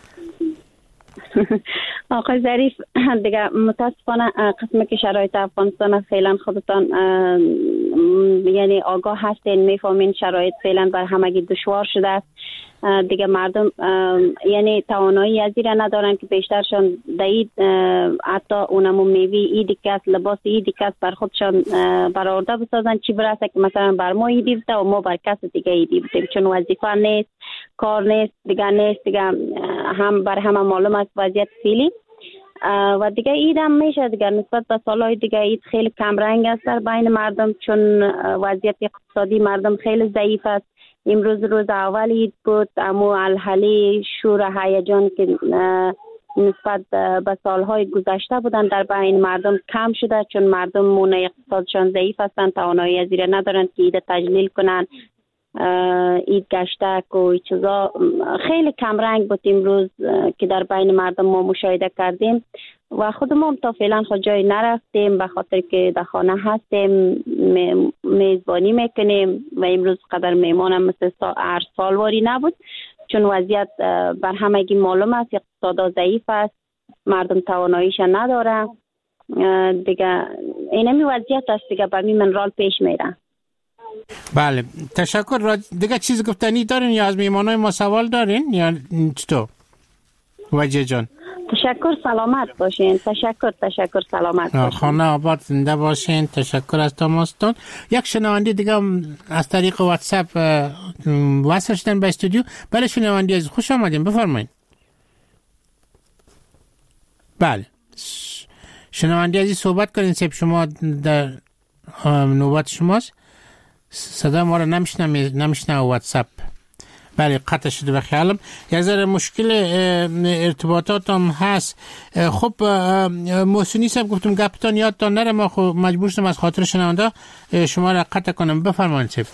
آقای ظریف دیگه متاسفانه قسمی که شرایط افغانستان فعلا خودتان یعنی آگاه هستین، میفهمین شرایط فعلا بر همگی دشوار شده است. دیگه مردم یعنی توانایی از این ندارن که بیشترشان دید حتی اونمو میوی ایدی کس، لباس ایدی کس بر خودشان برآورده بسازن، چی برسه که مثلا بر ما ایدی بده و ما بر کس دیگه ایدی بدیم، چون وظیفه نیست، کار نیست دیگه هم بر همه معلوم است وضعیت فعلی. و دیگه عید هم میشه دیگه نسبت به سالهای دیگه عید خیلی کم رنگ است در بین مردم، چون وضعیت اقتصادی مردم خیلی ضعیف است. امروز روز اول عید بود، اما الحالی شور و هیجان که نسبت به سالهای گذشته بودن در بین مردم کم شده، چون مردم مونه اقتصادشان ضعیف هستند، توانایی از این ندارند که عید تجلیل کنن عید گشتک و چیزا خیلی کم رنگ بود امروز که در بین مردم ما مشاهده کردیم و خود ما تا فعلا خود جای نرفتیم به خاطر که در خانه هستیم میزبانی میکنیم و امروز قدر میمانم مثل هر سالواری نبود چون وضعیت بر همگی معلوم است، اقتصاد ضعیف است، مردم تواناییش نداره دیگه. اینمی وضعیت است دیگه، به می منرال پیش میره. بله تشکر. دیگه چیز گفتنی دارین یا از میمانای ما سوال دارین یا چطور وجه جان؟ تشکر، سلامت باشین. تشکر سلامت باشین. خانه آباد زنده باشین. تشکر از تماستون. یک شنونده دیگه از طریق واتساپ وصل شدن به استودیو. بله شنونده عزیز خوش آمدین، بفرمایید. بله شنونده عزیز صحبت کنین، سب شما در نوبت شماست. صدا ما رو نمیشنه واتساپ. بله قطع شده به خیالم. یک ذره مشکل ارتباطات هم هست. خب محسنی صاحب گفتم گپتان یادتان نره، ما خب مجبور شدم از خاطر شنونده شما را قطع کنم. بفرمایید صاحب.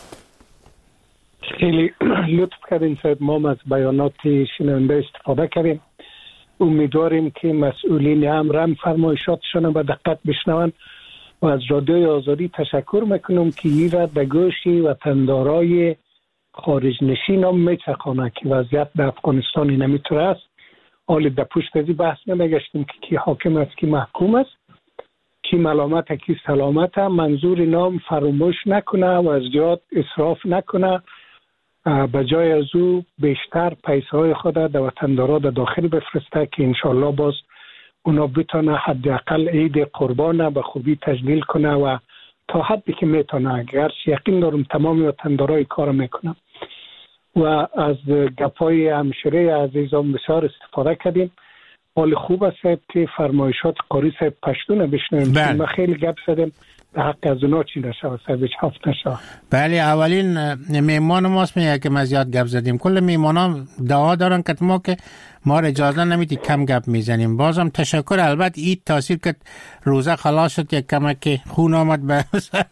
خیلی لطف کردین صاحب، ما از بیانات شنونده استفاده کردیم. امیدواریم که مسئولین هم فرمایشاتشان به دقت بشنون و از رادیوی آزادی تشکر میکنم که این را به گوش وطندارای خارج نشین هم میچخانه که وضعیت در افغانستان نمیتونه است. حالی در پشت ازی بحث نمیگشتیم که کی حاکم است کی محکوم است، کی ملامت کی سلامت. منظور نام فراموش نکنه و از زیاد اسراف نکنه، به جای از او بیشتر پیسهای خود در وطندارا در داخل بفرسته که انشالله باز اونا بتانه حداقل عید قربان به خوبی تجلیل کنه و تا حدی که میتونه. اگر یقین دارم تمام وطندارای کار میکنه و از گپای همشیره عزیزان بسیار استفاده کردیم. حال خوب است که فرمایشات قاری صاحب پشتون بشنویم. ما خیلی گپ زدیم به حق از اونا چی نشود صاحب هفت نشود. بله اولین میمان ماست میگه که ما زیاد گپ زدیم. کل میمانان دعا دارن که ما را اجازه نمیدی کم گپ میزنیم. بازم تشکر. البته این تاثیر که روزه خلاص شد یک کمک خون آمد به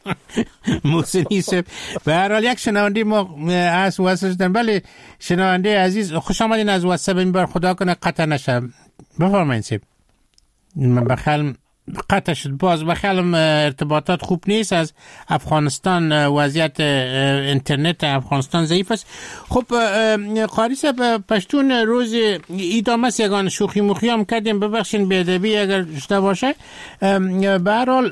محسنی صاحب. به هر حال یک شنونده ما از واسه شدن. بله شنونده عزیز خوش آمدین از واسه این بار خدا کنه قطع نشه. بفرمایید صاحب. بخیال قطع شد. باز بخیالم ارتباطات خوب نیست از افغانستان، وضعیت اینترنت افغانستان ضعیف است. خب قاری صاحب پشتون روز ایدامه یگان شوخی مخی هم کردیم، ببخشین بی‌ادبی اگر شده باشه. به هر حال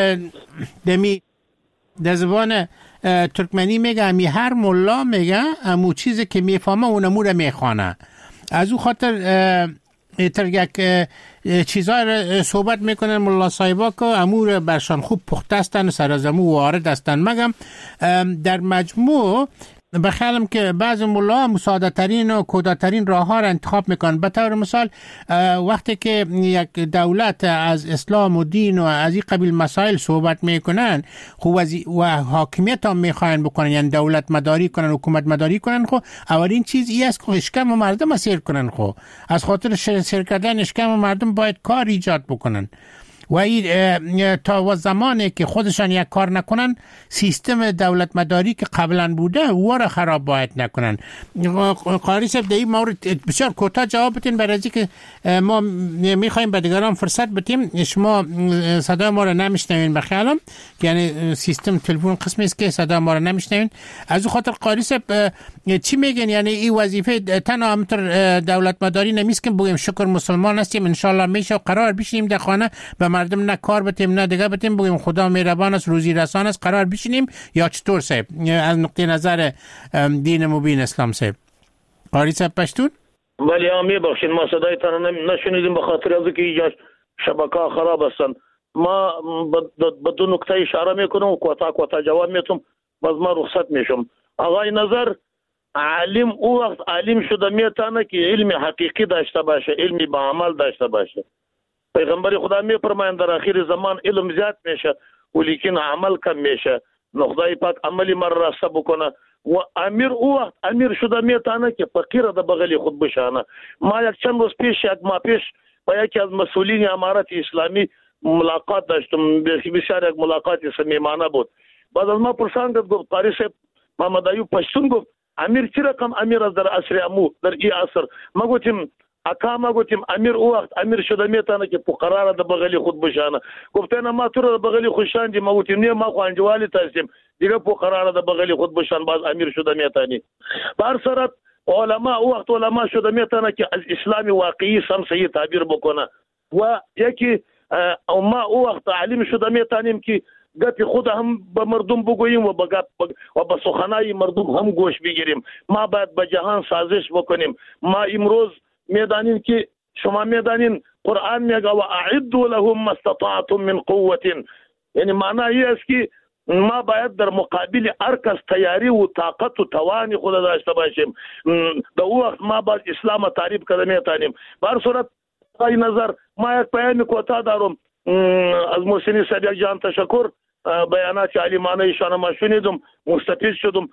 دمی در زبان ترکمنی میگه امی هر ملا میگه امو چیزی که میفهمه اونمو رو میخوانه. از او خاطر تر یک چیزای را صحبت میکنن ملا صاحبا که امور برشان خوب پخته هستن، سر از امو وارد هستن. مگم در مجموع بخیالم که بعض ملا مساعده ترین و کودا ترین راه ها را انتخاب میکنن. به طور مثال وقتی که یک دولت از اسلام و دین و از این قبیل مسائل صحبت میکنن و حاکمیت هم میخواین بکنن، یعنی دولت مداری کنن، حکومت مداری کنن، خب اولین چیز این است که اشکم مردم اسیر کنن. خب از خاطر سیر کردن اشکم مردم باید کار ایجاد بکنن و این تا زمانی که خودشان یک کار نکنن سیستم دولت مداری که قبلا بوده او را خراب باید نکنن. قاری صاحب در این مورد بسیار کوتاه جواب بدین برای اینکه ما میخوایم به دیگران فرصت بدیم. شما صدا ما را نمیشنوین بخیالم، یعنی سیستم تلفن قسمی است که صدا ما را نمیشنوین. از خاطر قاری صاحب چی میگن؟ یعنی این وظیفه تنها همتر دولت مداری نمیست که بگیم شکر مسلمان هستیم انشالله میشه و قرار بشینیم در خانه به مردم نه کار بتیم نه دیگه بتیم بگیم خدا مهربان است روزی رسان است قرار بشینیم، یا چطور صاحب از نقطه نظر دین مبین اسلام صاحب؟ قاری صاحب پشتون. ولی آمی بخشین ما صدایتان نشنیدیم به خاطر از که اینجا شبکه خراب هستن. ما به دو نکته اشاره میکنم و کوتا جواب میتونم باز ما رخصت میشم. آقای نظر عالم او وقت عالم شده میتونه که علم حقیقی داشته باشه، علم با عمل داشته باشه. پیغمبر خدا میفرمایند در آخر زمان علم زیاد میشه ولیکن عمل کم میشه. خدای پاک عملی مر راسته بکنه و امیر او وقت امیر شده میتونه که فقیر در بغل خود بشانه. ما یک چند روز پیش یک ماه پیش با یکی از مسئولین امارت اسلامی ملاقات داشتم. بسیار یک ملاقات صمیمانه بود. بعد از ما پرسان گفت قاری صاحب محمد ایوب پشتون گفت امیر چه رقم امیر است در عصر امو در این عصر؟ ما گفتیم اکا، ما گفتیم امیر او وقت امیر شده میتونه که فقرا را در بغلی خود بشانه. گفتن ما تو را در بغلی خوشاندی. ما گفتیم نه، ما خوانجوالی هستیم دیگه فقرا را در بغلی خود بشان باز امیر شده میتونی. به هر صورت علما او وقت علما شده میتونه که از اسلام واقعی سم صحیح تعبیر بکنه و یکی ما او وقت عالم شده میتونیم که گپ خود هم به مردم بگوییم و به سخنای مردم هم گوش بگیریم. ما باید به جهان سازش بکنیم. ما امروز میدانیم که شما میدانین قرآن میگه و اعدوا لهم ما استطعتم من قوة، یعنی معنی است که ما باید در مقابل هر کس تیاری و طاقت و توان خود داشته باشیم. در او وقت ما باید اسلام تعریف کنیم میتونیم. به هر صورت ای نظر ما یک پیام کوتاه دارم از محسنی صدیق جان. تشکر. بیانات علیمانه ایشان ما شنیدم، مستفید شدم.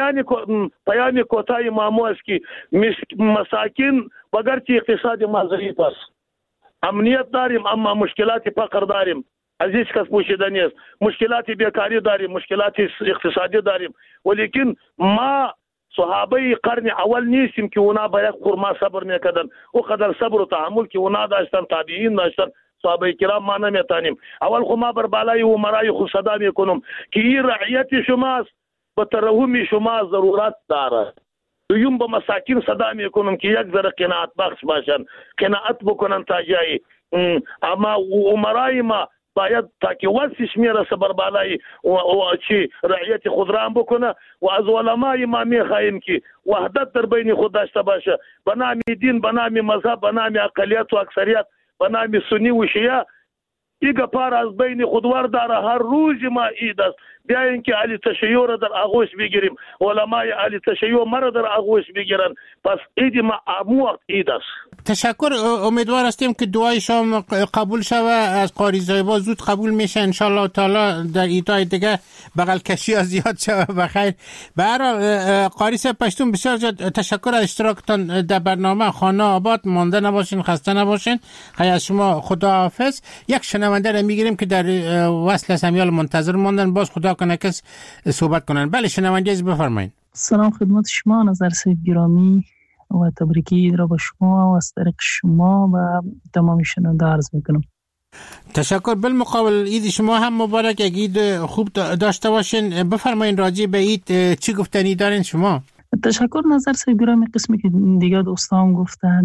پیام کوتاه ما است که مساکین بگرچه اقتصاد ما ضعیف است، امنیت داریم اما مشکلات فقر داریم، از هیچ کس پوشیده نیست. مشکلات بیکاری داریم، مشکلات اقتصادی داریم، ولیکن ما صحابه قرن اول نیستیم که اونا به یک خرما صبر میکردن. او قدر صبر و تحمل که اونا داشتن، تابعین داشتن، صحابه کرام ما نمیتانیم. اول خو ما بر بالای عمرای خود صدا میکنم که این رعیت شماست، به ترحم شما ضرورت داره. دویم به مساکین صدا میکنم که یک ذره قناعت بخش باشن، قناعت بکنن تا جایی. اما عمرای ما باید تا که وسش میرسه بر بالای و چی رعیت خود رام بکنه و از علمای ما میخواهیم که وحدت در بین خود داشته باشه، به نام دین، به نام مذهب، به نام اقلیت و اکثریت، به نام سنی و شیعه ایگه پار از بین خودور داره. هر روز ما عید است. بیاین که علی تشیع را در آغوش بگیریم، علمای علی تشیع مرا در آغوش بگیرن. پس عید ما امو وقت عید است. تشکر. امیدوار هستیم که دعای شما قبول شوه، از قاری زایبا زود قبول میشه ان شاء الله تعالی. در ایدای دیگه بغل کشی ها زیاد شوه. بخیر. به هر حال قاری صاحب پشتون بسیار تشکر از اشتراکتان در برنامه. خانه آباد، مانده نباشین، خسته نباشین. خیلی از شما خداحافظ. یک شنونده را میگیریم که در وصل سمیال منتظر ماندن، باز خدا کنه کس صحبت کنن. بله شنونده از بفرمایید. سلام خدمت شما نظر سید گرامی و تبریکی را با شما و از طریق شما و تمام شنونده عرض میکنم. تشکر. بالمقابل عید شما هم مبارک، یک عید خوب داشته باشین. بفرمایید راجع به عید چی گفتنی دارین شما؟ تشکر. نظر سید گرامی قسمی که دیگه دوستان گفتن،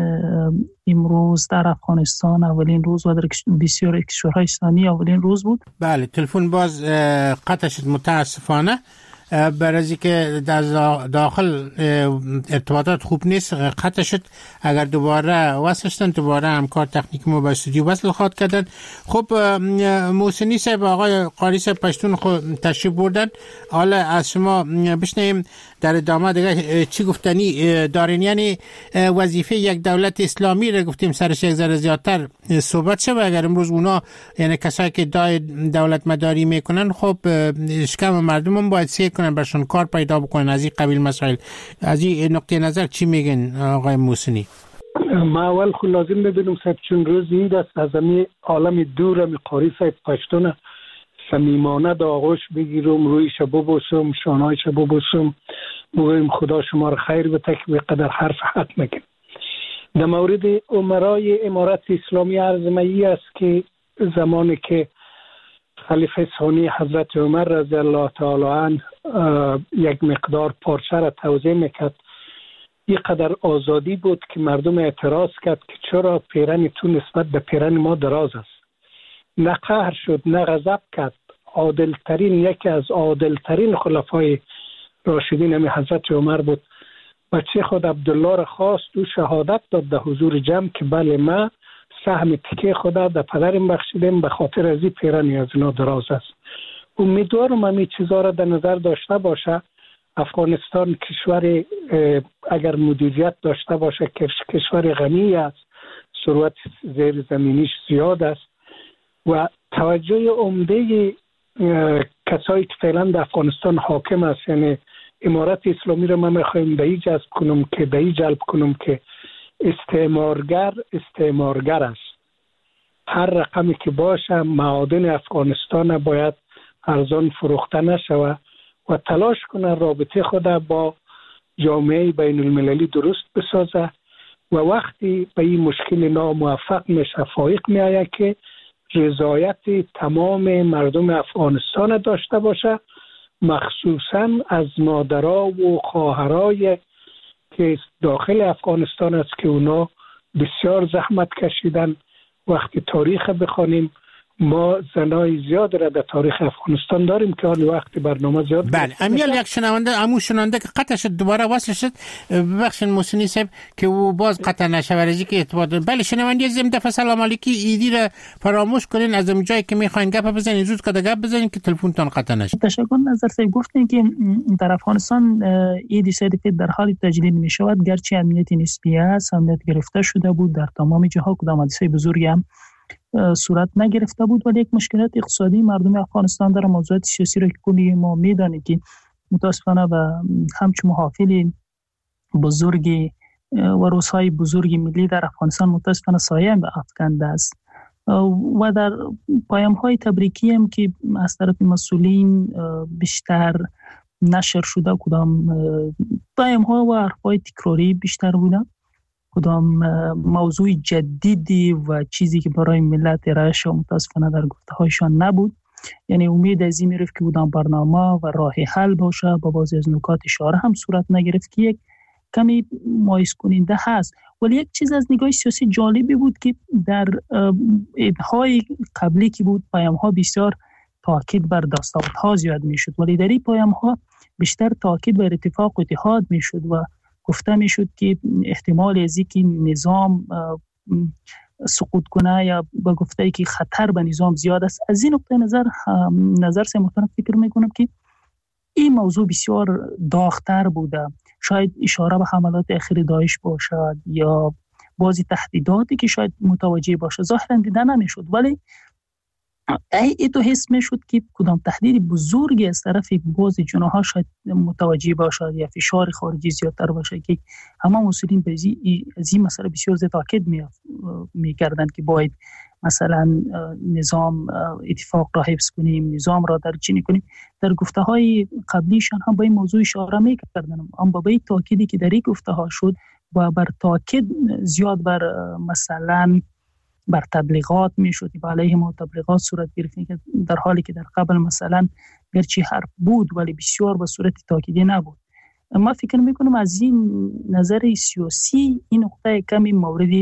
امروز در افغانستان اولین روز و در بسیار کشورهای اسلامی اولین روز بود. بله تلفن باز قطع شد متاسفانه، برای که در داخل ارتباطات خوب نیست قطع شد. اگر دوباره وصل شدن دوباره همکار تکنیک ما به استودیو وصل خواهد کردن. خب محسنی صاحب، آقای قاری صاحب پشتون خود تشریف بردن. حالا از شما بشنیم در ادامه دیگه چی گفتنی دارین. یعنی وظیفه یک دولت اسلامی رو گفتیم سرش یک ذره زیادتر صحبت شد. اگر امروز اونا یعنی کسایی که دولت مداری میکنن خب شکم مردم هم باید سیر کنن، برشون کار پیدا بکنن. از این قبیل مسائل، از این نقطه نظر چی میگن آقای محسنی؟ ما اول خود لازم ببینم صاحب چون روز این دست از امی عالم دور امی قاری صاحب پشتونه صمیمانه در آغوش بگیرم، روی شبو بوسم، شانای شبو بوسم، بگویم خدا شما را خیر بده که به قدر حرف حق میگیم. در مورد امرای امارت اسلامی عرض می است که زمانی که خلیفه ثانی حضرت عمر رضی الله تعالی عنه یک مقدار پارچه را توزیع میکرد، یک قدر آزادی بود که مردم اعتراض کرد که چرا پیرن تو نسبت به پیرن ما دراز است. نه قهر شد نه غضب کرد. یکی از عادلترین خلفای راشدین همی حضرت عمر بود. بچه خود عبدالله را خواست و شهادت داد در حضور جمع که بله ما سهم تکه خدا در پدرم بخشیدم به خاطر از این پیرن از اینا دراز است. امیدوارم همین چیزا را در نظر داشته باشه. افغانستان کشور اگر مدیریت داشته باشه کشور غنی است، ثروت زیر زمینیش زیاد است و توجه عمده کسایی که فعلا در افغانستان حاکم است، یعنی امارت اسلامی را من میخوایم به این جلب کنم که استعمارگر است. هر رقمی که باشه معادن افغانستان باید ارزان فروخته نشوه و تلاش کنه رابطه خود با جامعه بین المللی درست بسازه و وقتی به این مشکل ناموفق میشه فائق میآید که رضایت تمام مردم افغانستان داشته باشه، مخصوصا از مادرها و خواهرای که داخل افغانستان است که اونا بسیار زحمت کشیدن. وقتی تاریخ بخوانیم ما زنای زیاد را در تاریخ افغانستان داریم که حال وقت برنامه زیاد. بله امیال یک شنونده که قطع شد دوباره وصل شد، ببخشید محسنی صاحب که او باز قطع نشه ورزی که اعتبار داره. بله شنونده زم دفعه سلام علیکی ایدی را فراموش کنین، از اون جایی که میخواین گپ بزنین زود کده گپ بزنین که تلفنتون قطع نشه. تشکر. نظر صاحب گفتین که در افغانستان عید سید در حال تجلیل می شود، گرچه امنیت نسبی است، امنیت گرفته شده بود در تمام جاها، کدام حادثه بزرگی هم صورت نگرفته بود، ولی یک مشکلات اقتصادی مردم افغانستان داره. موضوعات سیاسی را که کلی ما میدانیم که متاسفانه و همچون محافل بزرگی و روزهای بزرگی ملی در افغانستان متاسفانه سایه به افکنده است و در پیام‌های تبریکی هم که از طرف مسئولین بیشتر نشر شده، کدام پیام‌ها و حرف‌های تکراری بیشتر بوده، کدام موضوع جدیدی و چیزی که برای ملت ارائه شد متاسفانه در گفته‌هایشان نبود. یعنی امید از این می‌رفت که کدام برنامه و راه حل باشه، با بعضی از نکات اشاره هم صورت نگرفت که یک کمی مایوس کننده هست. ولی یک چیز از نگاه سیاسی جالبی بود که در ایدهای قبلی که بود پیام‌ها بسیار تاکید بر دستاوردها زیاد می‌شد، ولی در این پیام‌ها بیشتر تاکید بر اتفاق و اتحاد می‌شد و گفته میشد که احتمال از اینکه نظام سقوط کنه یا با گفته که خطر به نظام زیاد است. از این نقطه نظر سے محترم فکر میکنم که این موضوع بسیار داغ‌تر بوده. شاید اشاره به حملات اخیر داعش باشد یا بعضی تهدیداتی که شاید متوجه باشه، ظاهرا دیده نمیشد، ولی ای تو حس میشد که کدام تهدید بزرگی از طرف بعضی جناح‌ها شاید متوجه باشد یا فشار خارجی زیادتر باشه که همه مسئولین به از این مسئله بسیار زیاد تاکید می‌کردند که باید مثلا نظام اتفاق را حفظ کنیم، نظام را درچینی کنیم. در گفته‌های قبلیشان هم به این موضوع اشاره می‌کردند، اما به این تاکیدی که در این گفته‌ها شد و بر تاکید زیاد بر مثلا بر تبلیغات میشد، با علیه ما تبلیغات صورت گرفت که در حالی که در قبل مثلا گرچه حرف بود ولی بسیار به صورت تاکیدی نبود. ما فکر میکنم از این نظر سیاسی این نقطه کمی موردی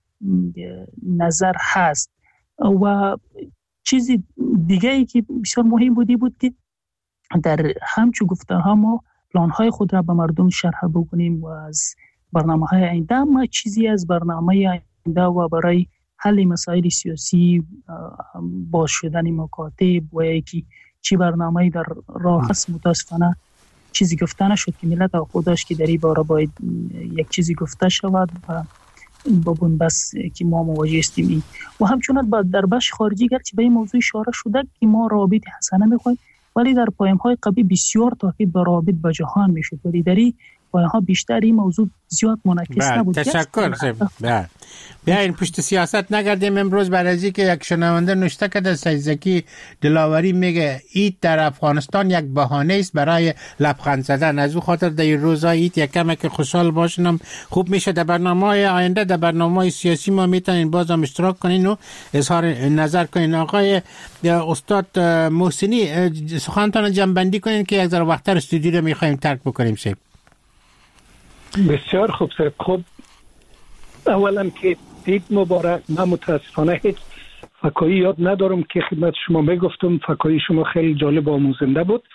نظر هست. و چیز دیگه ای که بسیار مهم بود که در همچون گفتارها ما پلان‌های خود را به مردم شرح بکنیم و از برنامه‌های آینده ما چیزی از برنامه آینده و برای حل مسائل سیاسی باز شدن مکاتب و یکی چی برنامه‌ای در راه است متاسفانه چیزی گفته نشد که ملت خودش که در این باره باید یک چیزی گفته شود و ببون بس که ما مواجه هستیم. و همچنان در بخش خارجی گرچه به این موضوع اشاره شده که ما روابط حسنه می‌خوایم، ولی در پیام‌های قبلی بسیار تاکید بر روابط با جهان میشد، ولی در این پیام‌ها بیشتر این موضوع زیاد منعکس نبود. تشکر. بیاین پشت سیاست نگردیم. امروز برای اینکه یک شنونده نوشته کرده سید زکی دلاوری میگه عید در افغانستان یک بهانه است برای لبخند زدن، از او خاطر در این روزا عید یک کمی که خوشحال باشیم خوب میشه. در برنامه‌های آینده در برنامه‌های سیاسی ما میتونین بازم اشتراک کنین و اظهار نظر کنین. آقای استاد محسنی سخنتون جمع‌بندی کنین که یک ذره وقت‌تر استودیو رو می‌خوایم ترک بکنیم. سید بسیار خوب سید. خب اولا که عید مبارک. من متاسفانه هیچ فکایی یاد ندارم که خدمت شما بگفتم. فکایی شما خیلی جالب و آموزنده بود.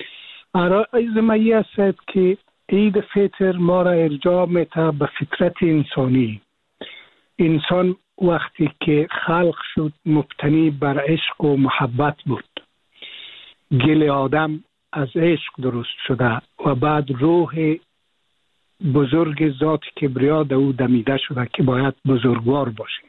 عرض مایی است که عید فطر ما را ارجاع میده به فطرت انسانی. انسان وقتی که خلق شد مبتنی بر عشق و محبت بود. گل آدم از عشق درست شده و بعد روح بزرگ ذات کبریا در او دمیده شده که باید بزرگوار باشیم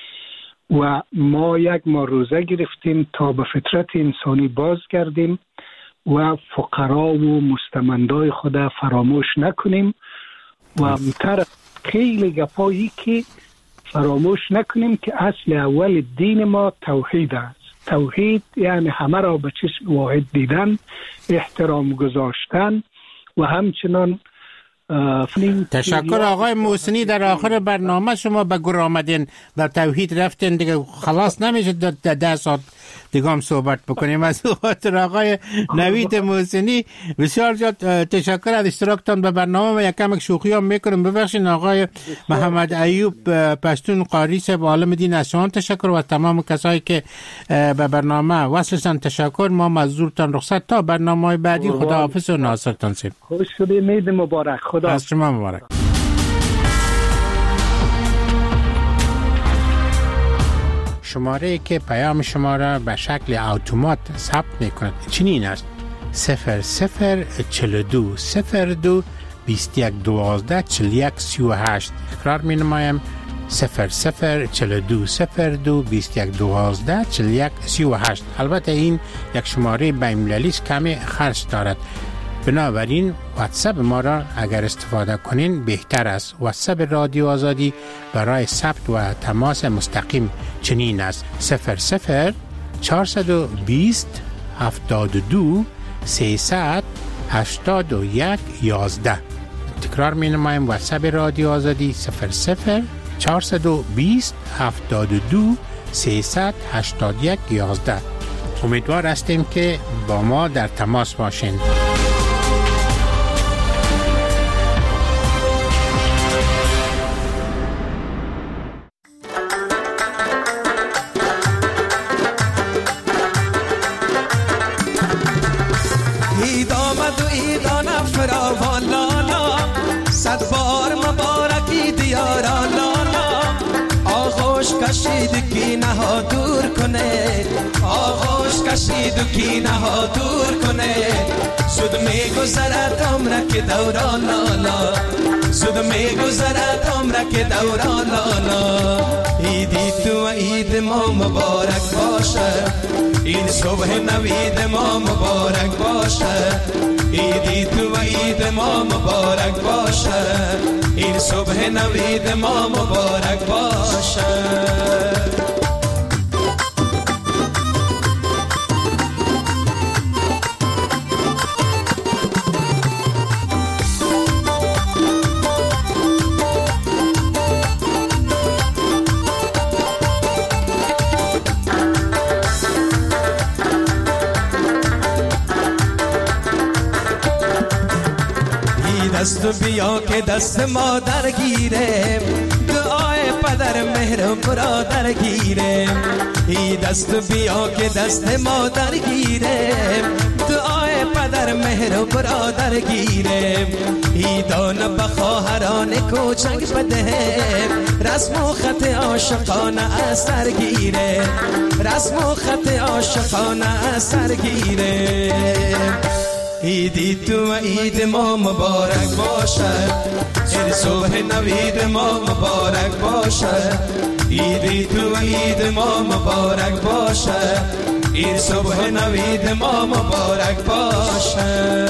و ما یک ماه روزه گرفتیم تا به فطرت انسانی بازگردیم و فقرا و مستمندای خود فراموش نکنیم و متر خیلی گپایی که فراموش نکنیم که اصل اول دین ما توحید است. توحید یعنی همه را به چشم واحد دیدن، احترام گذاشتن و همچنان تشکر آقای محسنی. در آخر برنامه شما به گور آمدین، به توحید رفتین، دیگه خلاص نمیشه 10 ساعت دیگه هم صحبت بکنیم. از خاطر آقای نوید محسنی بسیار زیاد تشکر از اشتراکتان به برنامه. و یک کمک شوخی هم میکنم، ببخشید. آقای محمد ایوب پشتون قاری صاحب عالم دین، از شما تشکر و تمام کسایی که به برنامه وصلشان تشکر. ما مزدورتان رخصت تا برنامه بعدی. خداحافظ و ناصرتان صاحب. خوش شدید، عید مبارک. خدا از شما مبارک. شماره که پیام شما را به شکل اتومات ثبت می‌کند چنین است: 0042 02 21 12 41 38. تکرار می‌نمایم: 0042 02 21 12 41 38. البته این یک شماره بین‌المللی است، کمی خرج دارد. بنابراین واتساپ ما را اگر استفاده کنین بهتر است. واتساپ رادیو آزادی برای ثبت و تماس مستقیم چنین است: 00 420 72 300 81 11. تکرار می نمایم: واتساپ رادیو آزادی 00 420 72 300 81 11. امیدوار هستیم که با ما در تماس باشین. کینه ها دور کنه، زود میگذرد عمر که دوران لالا، زود میگذرد عمر که دوران لالا. عیدی تو و عید ما مبارک باشه، این صبح نوید ما مبارک باشه. عیدی تو و عید ما مبارک باشه، این صبح نوید ما مبارک باشه. دست بیا که دست مادر گیره، دعای پدر مهر برادر گیره. ای دست بیا که دست مادر گیره، دعای پدر مهر برادر گیره. ای دان بخواهران کوچنگ بده، رسم و خط عاشقانه اثر گیره، رسم و خط عاشقانه اثر گیره. عیدی تو و عید ما مبارک باشه، این صبح نوید ما مبارک باشه. عیدی تو و عید ما مبارک باشه، این صبح نوید ما مبارک باشه.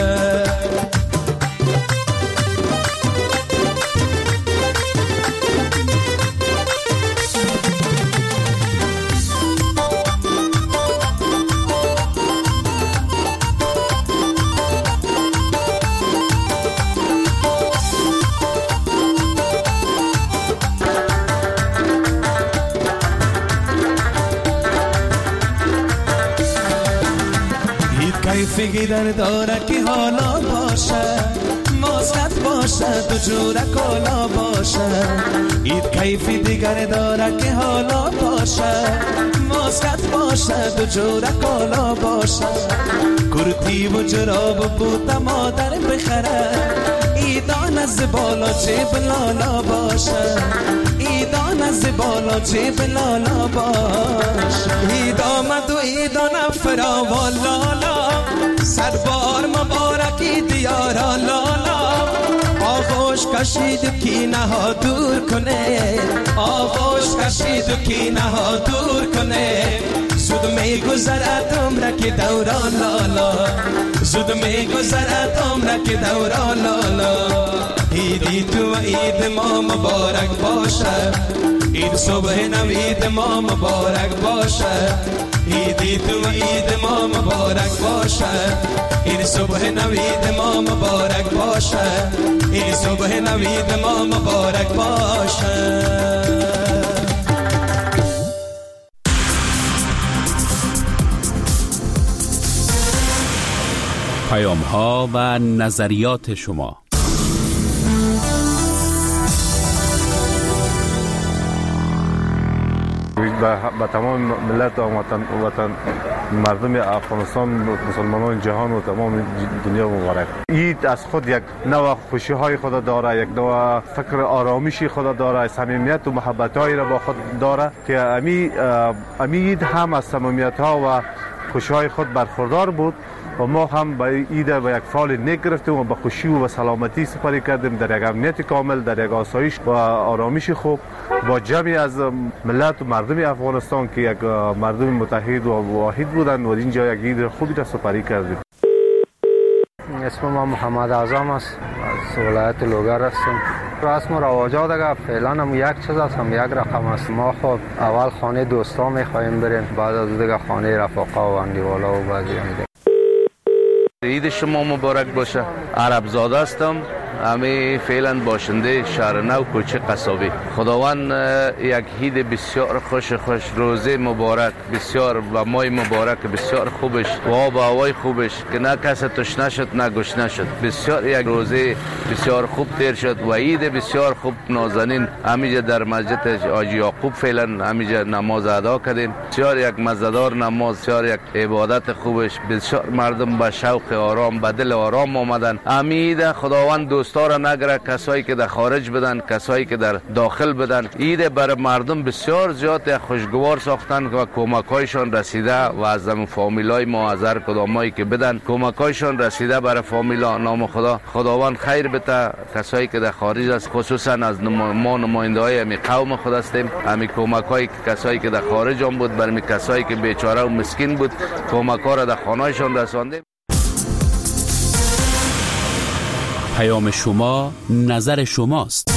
کیفی در داره که حالا باشه، ماسکت باشه دو جوره کالا باشه. اید کیفی دیگر داره که حالا باشه، ماسکت باشه دو جوره کالا باشه. کرتی و جراب بوتا مادر بخره، ایدان از بالا جیب لالا باشه، ایدان از بالا جیب لالا باشه. اید آمد و ایدان فراوان لالا، سربار مبارکی دیارا لالا. آغوش کشید کینه ها دور کنه، آغوش کشید و کینه ها دور کنه. زود میگذرد عمر که دوران لالا، زود میگذرد عمر که دوران لالا. عیدی تو و عید ما مبارک باشه، عید صبح نوید ما مبارک باشه. ایدی تو عید ما مبارک باشه این صبح نوید ما مبارک باشه این صبح نوید ما مبارک باشه. پیام ها و نظریات شما. به تمام ملت و وطن مردم افغانستان، مسلمانان جهان و تمام دنیا مبارک. عید از خود یک نوع خوشی های خود داره، یک نوع فکر آرامشی خود داره، صمیمیت و محبت هایی را با خود داره که امی عید هم از صمیمیت ها و خوشی های خود برخوردار بود و ما هم به عید و یک فال نیک گرفتیم و به خوشی و به سلامتی سپری کردیم در یک امنیت کامل، در یک آسایش و آرامش خوب با جمعی از ملت و مردم افغانستان که یک مردم متحد و واحد بودند و اینجا یک عید خوبی را سپری کردیم. اسم ما محمد اعظم است، از ولایت لوگر هستم. رسم و رواجات دیگه فعلا هم یک چیز است، هم یک رقم است. ما خب اول خانه دوستا میخوایم بریم، بعد از دیگه خانه رفقا و اندیوالا و بعضی هم دیگه. عید شما مبارک باشه. عرب زاده هستم، همه فعلا باشنده شهر نو کوچه قصابی. خداوند یک عید بسیار خوش روزه مبارک بسیار و ماه مبارک بسیار خوبش و آب و هوای خوبش که نه کس تشنه شد نه گشنه شد. بسیار یک روزه بسیار خوب تیر شد و عید بسیار خوب نازنین. همیشه در مسجد حاجی یعقوب فعلا همیشه نماز ادا کردیم. بسیار یک مزه‌دار نماز، بسیار یک عبادت خوبش. بسیار مردم به شوق آرام به دل آرام آمدن. امید خداوند دوستا را نگره، کسایی که در خارج بدن، کسایی که در داخل بدن. عید بر مردم بسیار زیاد خوشگوار ساختن و کمکایشان رسیده و از فامیلای ما از هر کدامایی که بدن کمکایشان رسیده برای فامیلا. نام خداوند خیر بده. کسایی که در خارج است، خصوصا از ما نماینده های امی قوم خود هستیم، امی کمکای کسایی که در خارج هم بود برای کسایی که بیچاره و مسکین بود کمکا را در خانه‌شان رساندیم. پیام شما نظر شماست.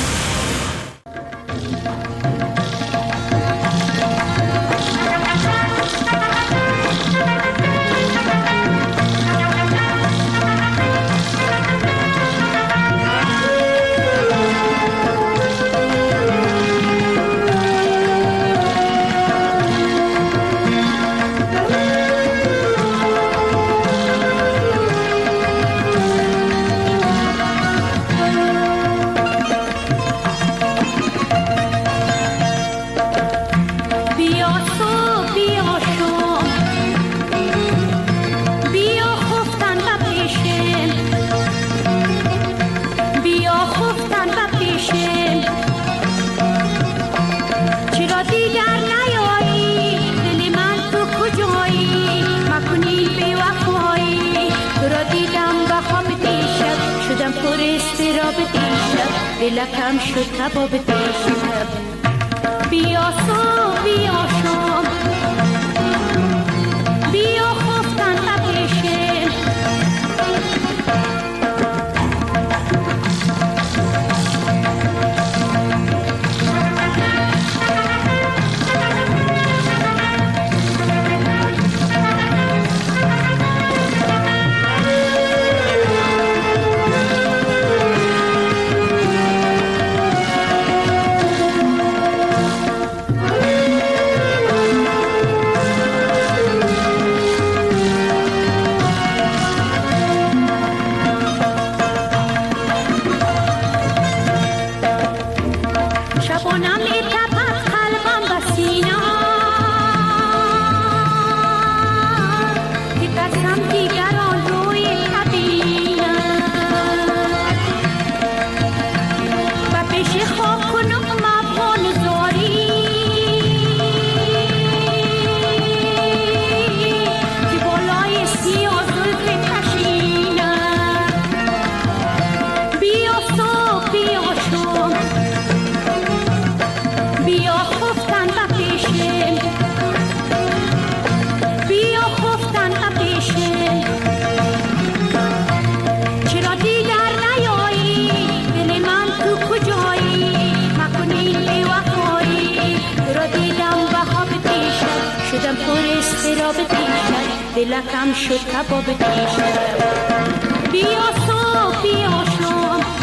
دلکم شد کباب دیشب. بیا صبح بیا شام بیا خفتن بپیشیم. بیا خفتن بپیشیم. حساب پیشت دلکم شد کباب پیشت بیا صبح بیا شام